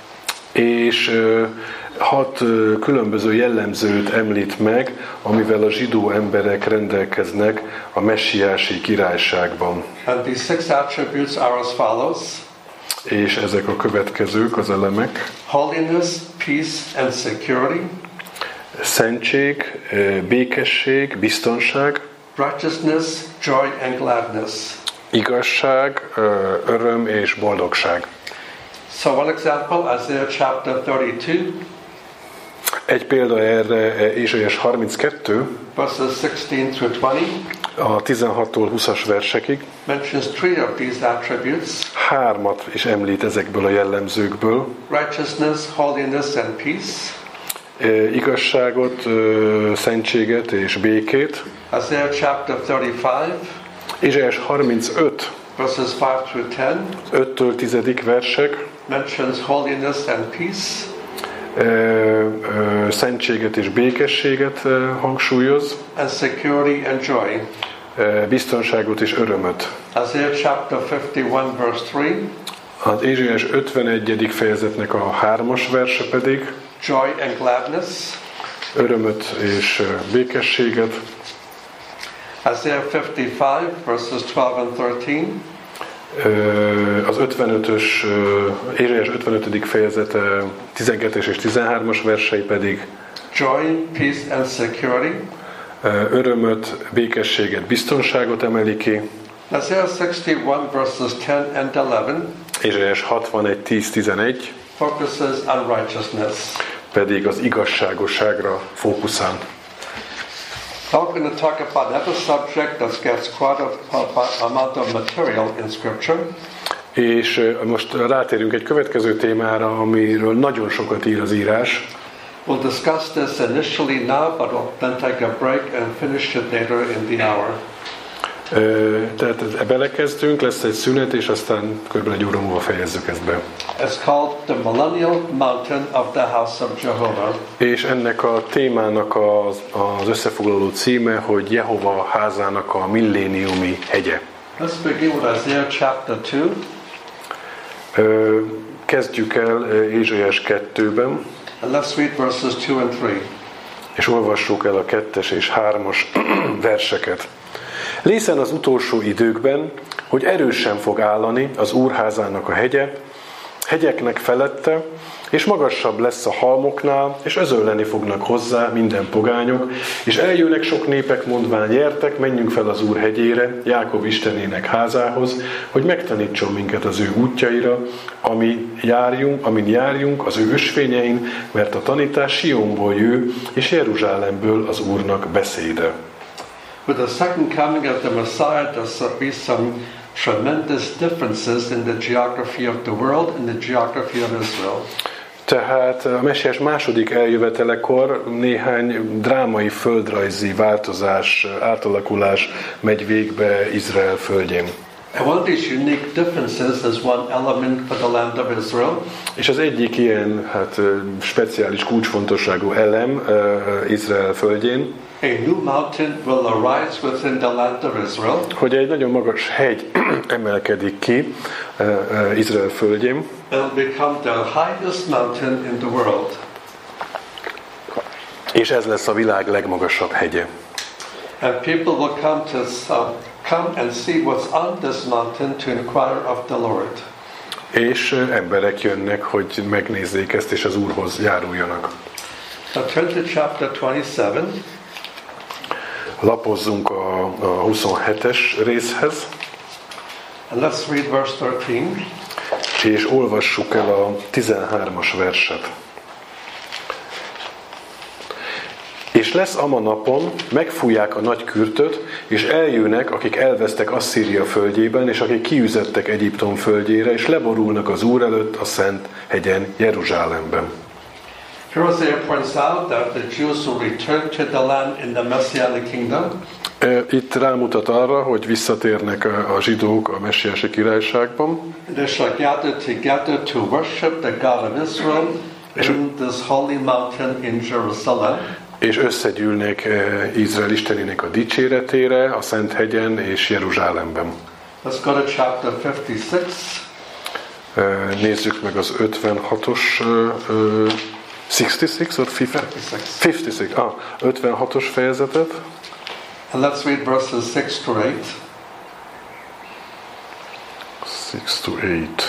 És uh, hat uh, különböző jellemzőt említ meg, amivel a zsidó emberek rendelkeznek a messiási királyságban. And these six attributes are as follows. És ezek a következők az elemek. Holiness, peace and security. Szentség, békesség, biztonság. Righteousness, joy and gladness. Igazság, öröm és boldogság. So one example, Isaiah chapter thirty-two. Egy példa erre Ézsaiás harminckettő, verses sixteen through twenty. A tizenhattól húszas versekig. Mentions three of these attributes. Hármat is említ ezekből a jellemzőkből. Righteousness, holiness and peace. E, igazságot, e, szentséget és békét. Isaiah chapter thirty-five. Ézsaiás harmincöt. verses five through ten. öttől tizedik versek. Mentions holiness and peace. E, e, szentséget és békességet e, hangsúlyoz. And security and joy. E, biztonságot és örömöt. Isaiah chapter fifty-one verse three. Az Ézsaiás ötvenegyedik fejezetnek a hármas verse pedig joy and gladness. Örömöt és békességet. Isaiah fifty-five verses twelve and thirteen. Az ötvenötös, Ézsaiás ötvenötödik fejezete tizenkettes és tizenhármas versei pedig joy, peace and security. Örömöt, békességet, biztonságot emeli ki. Isaiah sixty-one verses ten and eleven. Ézsaiás hatvanegy tíz tizenegy focuses on righteousness. Pedig az igazságosságra fókuszál. Now we're going to talk about another subject that gets quite a amount of material in Scripture. És most rátérünk egy következő témára, amiről nagyon sokat ír az írás. We'll discuss this initially now, but we'll then take a break and finish it later in the hour. Tehát belekezdünk, lesz egy szünet, és aztán kb. Egy óra múlva fejezzük ezt be. It's called the Millennial Mountain of the House of Jehovah. És ennek a témának az, az összefoglaló címe, hogy Jehova házának a milléniumi hegye. Let's begin with Isaiah chapter two. Kezdjük el Ézsaiás kettőben. And let's read verses two and three. És olvassuk el a kettes és hármas verseket. Lészen az utolsó időkben, hogy erősen fog állani az Úrházának a hegye, hegyeknek felette, és magasabb lesz a halmoknál, és özölleni fognak hozzá minden pogányok, és eljönnek sok népek mondván, gyertek, menjünk fel az Úr hegyére, Jákob Istenének házához, hogy megtanítson minket az ő útjaira, ami járjunk, amin járjunk az ő ösvényein, mert a tanítás Sionból jő, és Jeruzsálemből az Úrnak beszéde. With the second coming of the Messiah, there'll be some tremendous differences in the geography of the world and the geography of Israel. Tehát a Messiás második eljövetelekor néhány drámai földrajzi változás, átalakulás megy végbe Izrael földjén. And one of these unique differences is one element for the land of Israel. És az egyik ilyen hát, speciális kulcsfontosságú elem uh, Izrael földjén, A new mountain will arise within the land of Israel. Hogy egy nagyon magas hegy emelkedik ki uh, uh, Izrael földjén. It will become the highest mountain in the world. És ez lesz a világ legmagasabb hegye. And people will come to uh, come and see what's on this mountain to inquire of the Lord. És uh, emberek jönnek, hogy megnézzék ezt, és az Úrhoz járuljanak. Now turn to chapter twenty-seven. Lapozzunk a, a huszonhetes részhez. And let's read verse thirteen. És olvassuk el a tizenhármas verset. És lesz ama napon, megfújják a nagy kürtöt, és eljönnek, akik elvesztek Asszíria földjében, és akik kiüzettek Egyiptom földjére, és leborulnak az Úr előtt a szent hegyen, Jeruzsálemben. Here Isaiah points out that the Jews will return to the land in the Messianic kingdom. Itt rámutat arra, hogy visszatérnek a zsidók a messiási királyságban. They shall gather together to worship the God of Israel in this holy mountain in Jerusalem. És összegyűlnek Izrael Istenének a dicséretére, a Szent hegyen és Jeruzsálemben. Let's go to chapter fifty-six. Nézzük meg az ötvenhatos sixty-six or fifty-six? fifty-six. Ah, ötvenhatos fejezetet. And let's read verses six to eight. six to eight.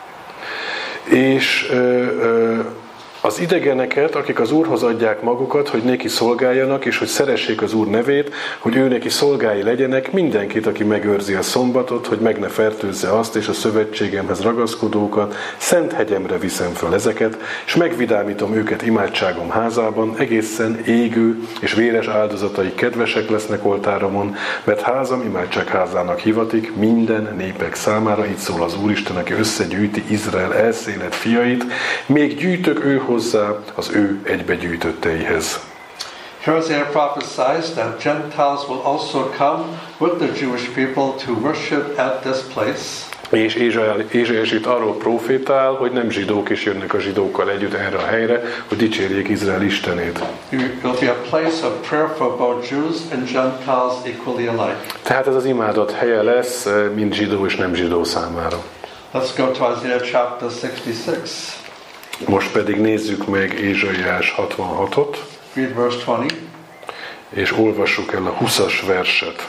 És ö, ö, az idegeneket, akik az Úrhoz adják magukat, hogy neki szolgáljanak, és hogy szeressék az Úr nevét, hogy ő neki szolgái legyenek, mindenkit, aki megőrzi a szombatot, hogy meg ne fertőzze azt és a szövetségemhez ragaszkodókat, szent hegyemre viszem föl ezeket, és megvidámítom őket imádságom házában, egészen égő és véres áldozatai kedvesek lesznek oltáromon, mert házam imádságházának hivatik minden népek számára, így szól az Úristen, aki összegyűjti Izrael elszélet fiait, még gyűjtök ő hozzá az ő egybegyűjtötteihez. Here Isaiah prophesies that Gentiles will also come with the Jewish people to worship at this place. És Ézsaiás itt arról profétál, hogy nem zsidók is jönnek a zsidókkal együtt erre a helyre, hogy dicsérjék Izrael Istenét. It will be a place of prayer for both Jews and Gentiles equally alike. Tehát ez az imádat helye lesz, mind zsidó és nem zsidó számára. Let's go to Isaiah chapter sixty-six. Most pedig nézzük meg Ézsaiás hatvanhatot, Read verse twenty. és olvassuk el a huszas verset.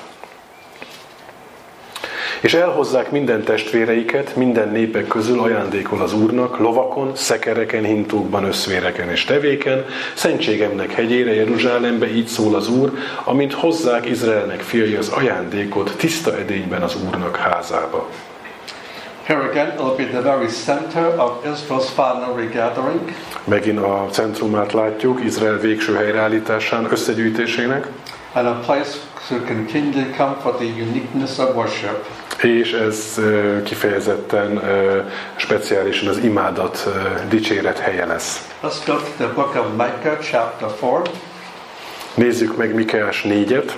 És elhozzák minden testvéreiket, minden népek közül ajándékol az Úrnak, lovakon, szekereken, hintókban, összvéreken és tevéken, szentségemnek hegyére, Jeruzsálembe, így szól az Úr, amint hozzák Izraelnek fiai az ajándékot tiszta edényben az Úrnak házába. Here again, it will be the very center of Israel's final regathering. Megint a centrumát látjuk Izrael végső helyreállításán, összegyűjtésének. and a place to continually come for the uniqueness of worship. És ez kifejezetten, speciálisan az imádat, dicséret helye lesz. Let's go to the book of Micah, chapter four. Nézzük meg Mikeás négyet.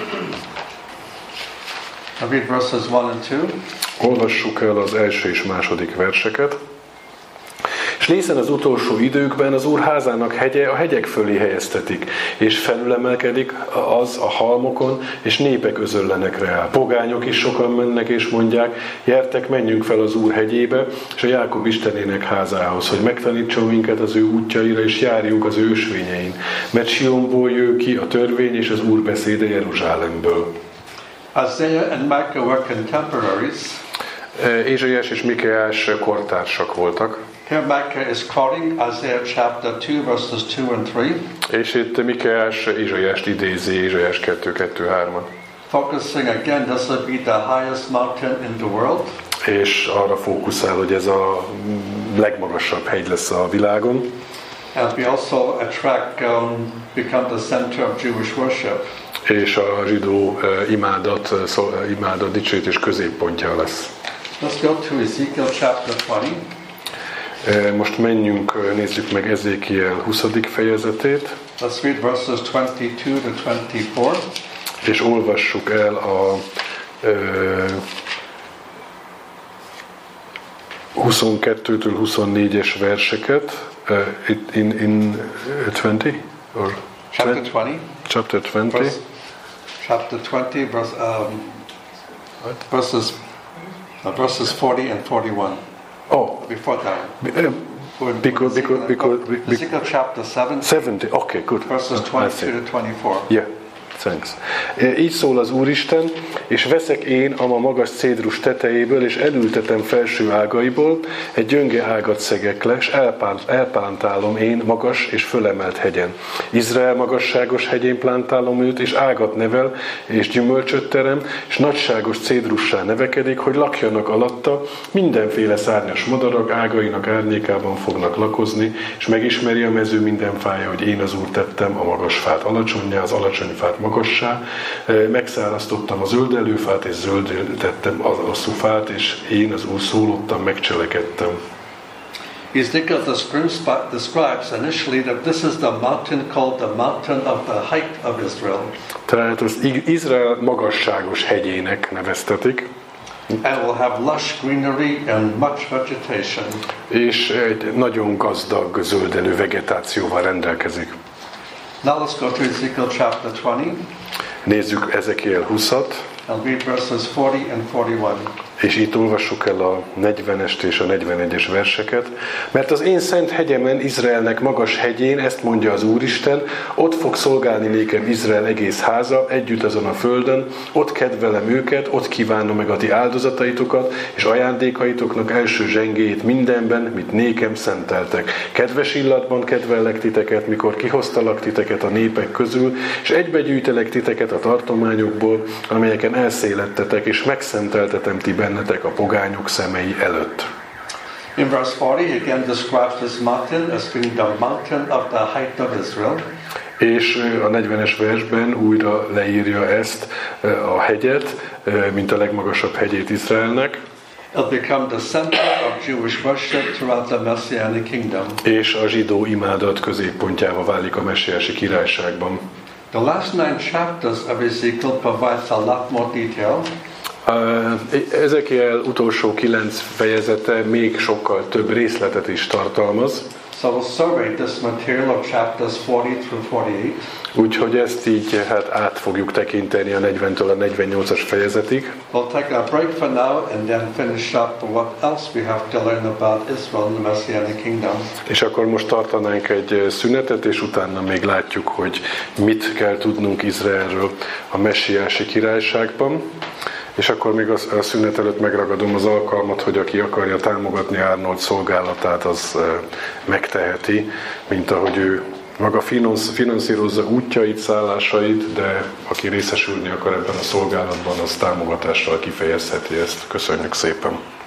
I'll read verses one and two. Olvassuk el az első és második verseket. És lészen az utolsó időkben az Úr házának hegye a hegyek fölé helyeztetik, és felülemelkedik az a halmokon, és népek özöllenek rá. Pogányok is sokan mennek, és mondják, gyertek, menjünk fel az Úr hegyébe, és a Jákob Istenének házához, hogy megtanítson minket az ő útjaira, és járjunk az ő ösvényein. Mert Sionból jön ki a törvény, és az Úr beszéde Jeruzsálemből. Isaiah and Micah were contemporaries. Ézsaiás és Mikeás kortársak voltak. Here Micah is quoting Isaiah chapter two, verses two and three. És itt Mikeás Ézsaiást idézi, Ézsaiás kettő kettő három. Focusing again, this will be the highest mountain in the world. És arra fókuszál, hogy ez a legmagasabb hegy lesz a világon. And we also attract, um, become the center of Jewish worship. És a zsidó uh, imádat, uh, imádat dicsőítés középpontja lesz. Let's go to Ezekiel chapter twenty. Uh, most menjünk, nézzük meg Ezékiel huszadik fejezetét. Let's read verses twenty-two to twenty-four. És olvassuk el a uh, huszonkettőtől huszonnégyes verseket. Uh, in, in twenty? Or Chapter twenty. Chapter twenty. Verse, chapter twenty, verse, um, verses, uh, verses forty and forty-one. Oh, Before that. uh, because, because, because, because Ezekiel chapter seven, seventy. Okay, good. verses twenty-two to twenty-four. Yeah. Thanks. Így szól az Úristen, és veszek én a ma magas cédrus tetejéből, és elültetem felső ágaiból, egy gyönge ágat szegek le, és elpánt, elpántálom én magas és fölemelt hegyen. Izrael magasságos hegyén plántálom őt, és ágat nevel, és gyümölcsöt terem, és nagyságos cédrussá nevekedik, hogy lakjanak alatta, mindenféle szárnyas madarak ágainak árnyékában fognak lakozni, és megismeri a mező minden fája, hogy én az Úr tettem a magas fát alacsonnyá, az alacsony fát magassá, megszárasztottam a zöldelőfát, és zöldítettem az hosszú fát, és én az Úr szólottam, megcselekedtem. Ezekiel describes initially that this is the mountain called the mountain of the height of Israel. Tehát az Izrael magasságos hegyének neveztetik. And will have lush greenery and much vegetation. És egy nagyon gazdag zöldelő vegetációval rendelkezik. Now let's go to Ezekiel chapter twenty. Nézzük Ezekiel huszat. I'll read verses forty and forty-one. És itt olvassuk el a negyvenest és a negyvenegyes verseket. Mert az én szent hegyemen, Izraelnek magas hegyén, ezt mondja az Úristen, ott fog szolgálni nékem Izrael egész háza, együtt azon a földön, ott kedvelem őket, ott kívánom meg a ti áldozataitokat, és ajándékaitoknak első zsengéjét mindenben, mit nékem szenteltek. Kedves illatban kedvellek titeket, mikor kihoztalak titeket a népek közül, és egybegyűjtelek titeket a tartományokból, amelyeken elszélettetek, és megszenteltetem ti bennetek a pogányok szemei előtt. In verse forty, he again describes this mountain as being the mountain of the height of Israel. És a negyvenes versben újra leírja ezt a hegyet, mint a legmagasabb hegyét Izraelnek. It'll become the center of Jewish worship throughout the Messianic kingdom. És a zsidó imádat középpontjává válik a messiási királyságban. The last nine chapters of Ezekiel provides a lot more detail. Ezekiel utolsó kilenc fejezete még sokkal több részletet is tartalmaz. So we'll survey this material of chapters forty through forty-eight. Úgyhogy ezt így hát át fogjuk tekinteni a negyventől a negyvennyolcas fejezetig. We'll take a break for now and then finish up what else we have to learn about Israel and the Messianic kingdom. És akkor most tartanánk egy szünetet, és utána még látjuk, hogy mit kell tudnunk Izraelről a messiási királyságban. És akkor még a szünet előtt megragadom az alkalmat, hogy aki akarja támogatni Arnold szolgálatát, az megteheti, mint ahogy ő maga finanszírozza útjait, szállásait, de aki részesülni akar ebben a szolgálatban, az támogatással kifejezheti ezt. Köszönjük szépen!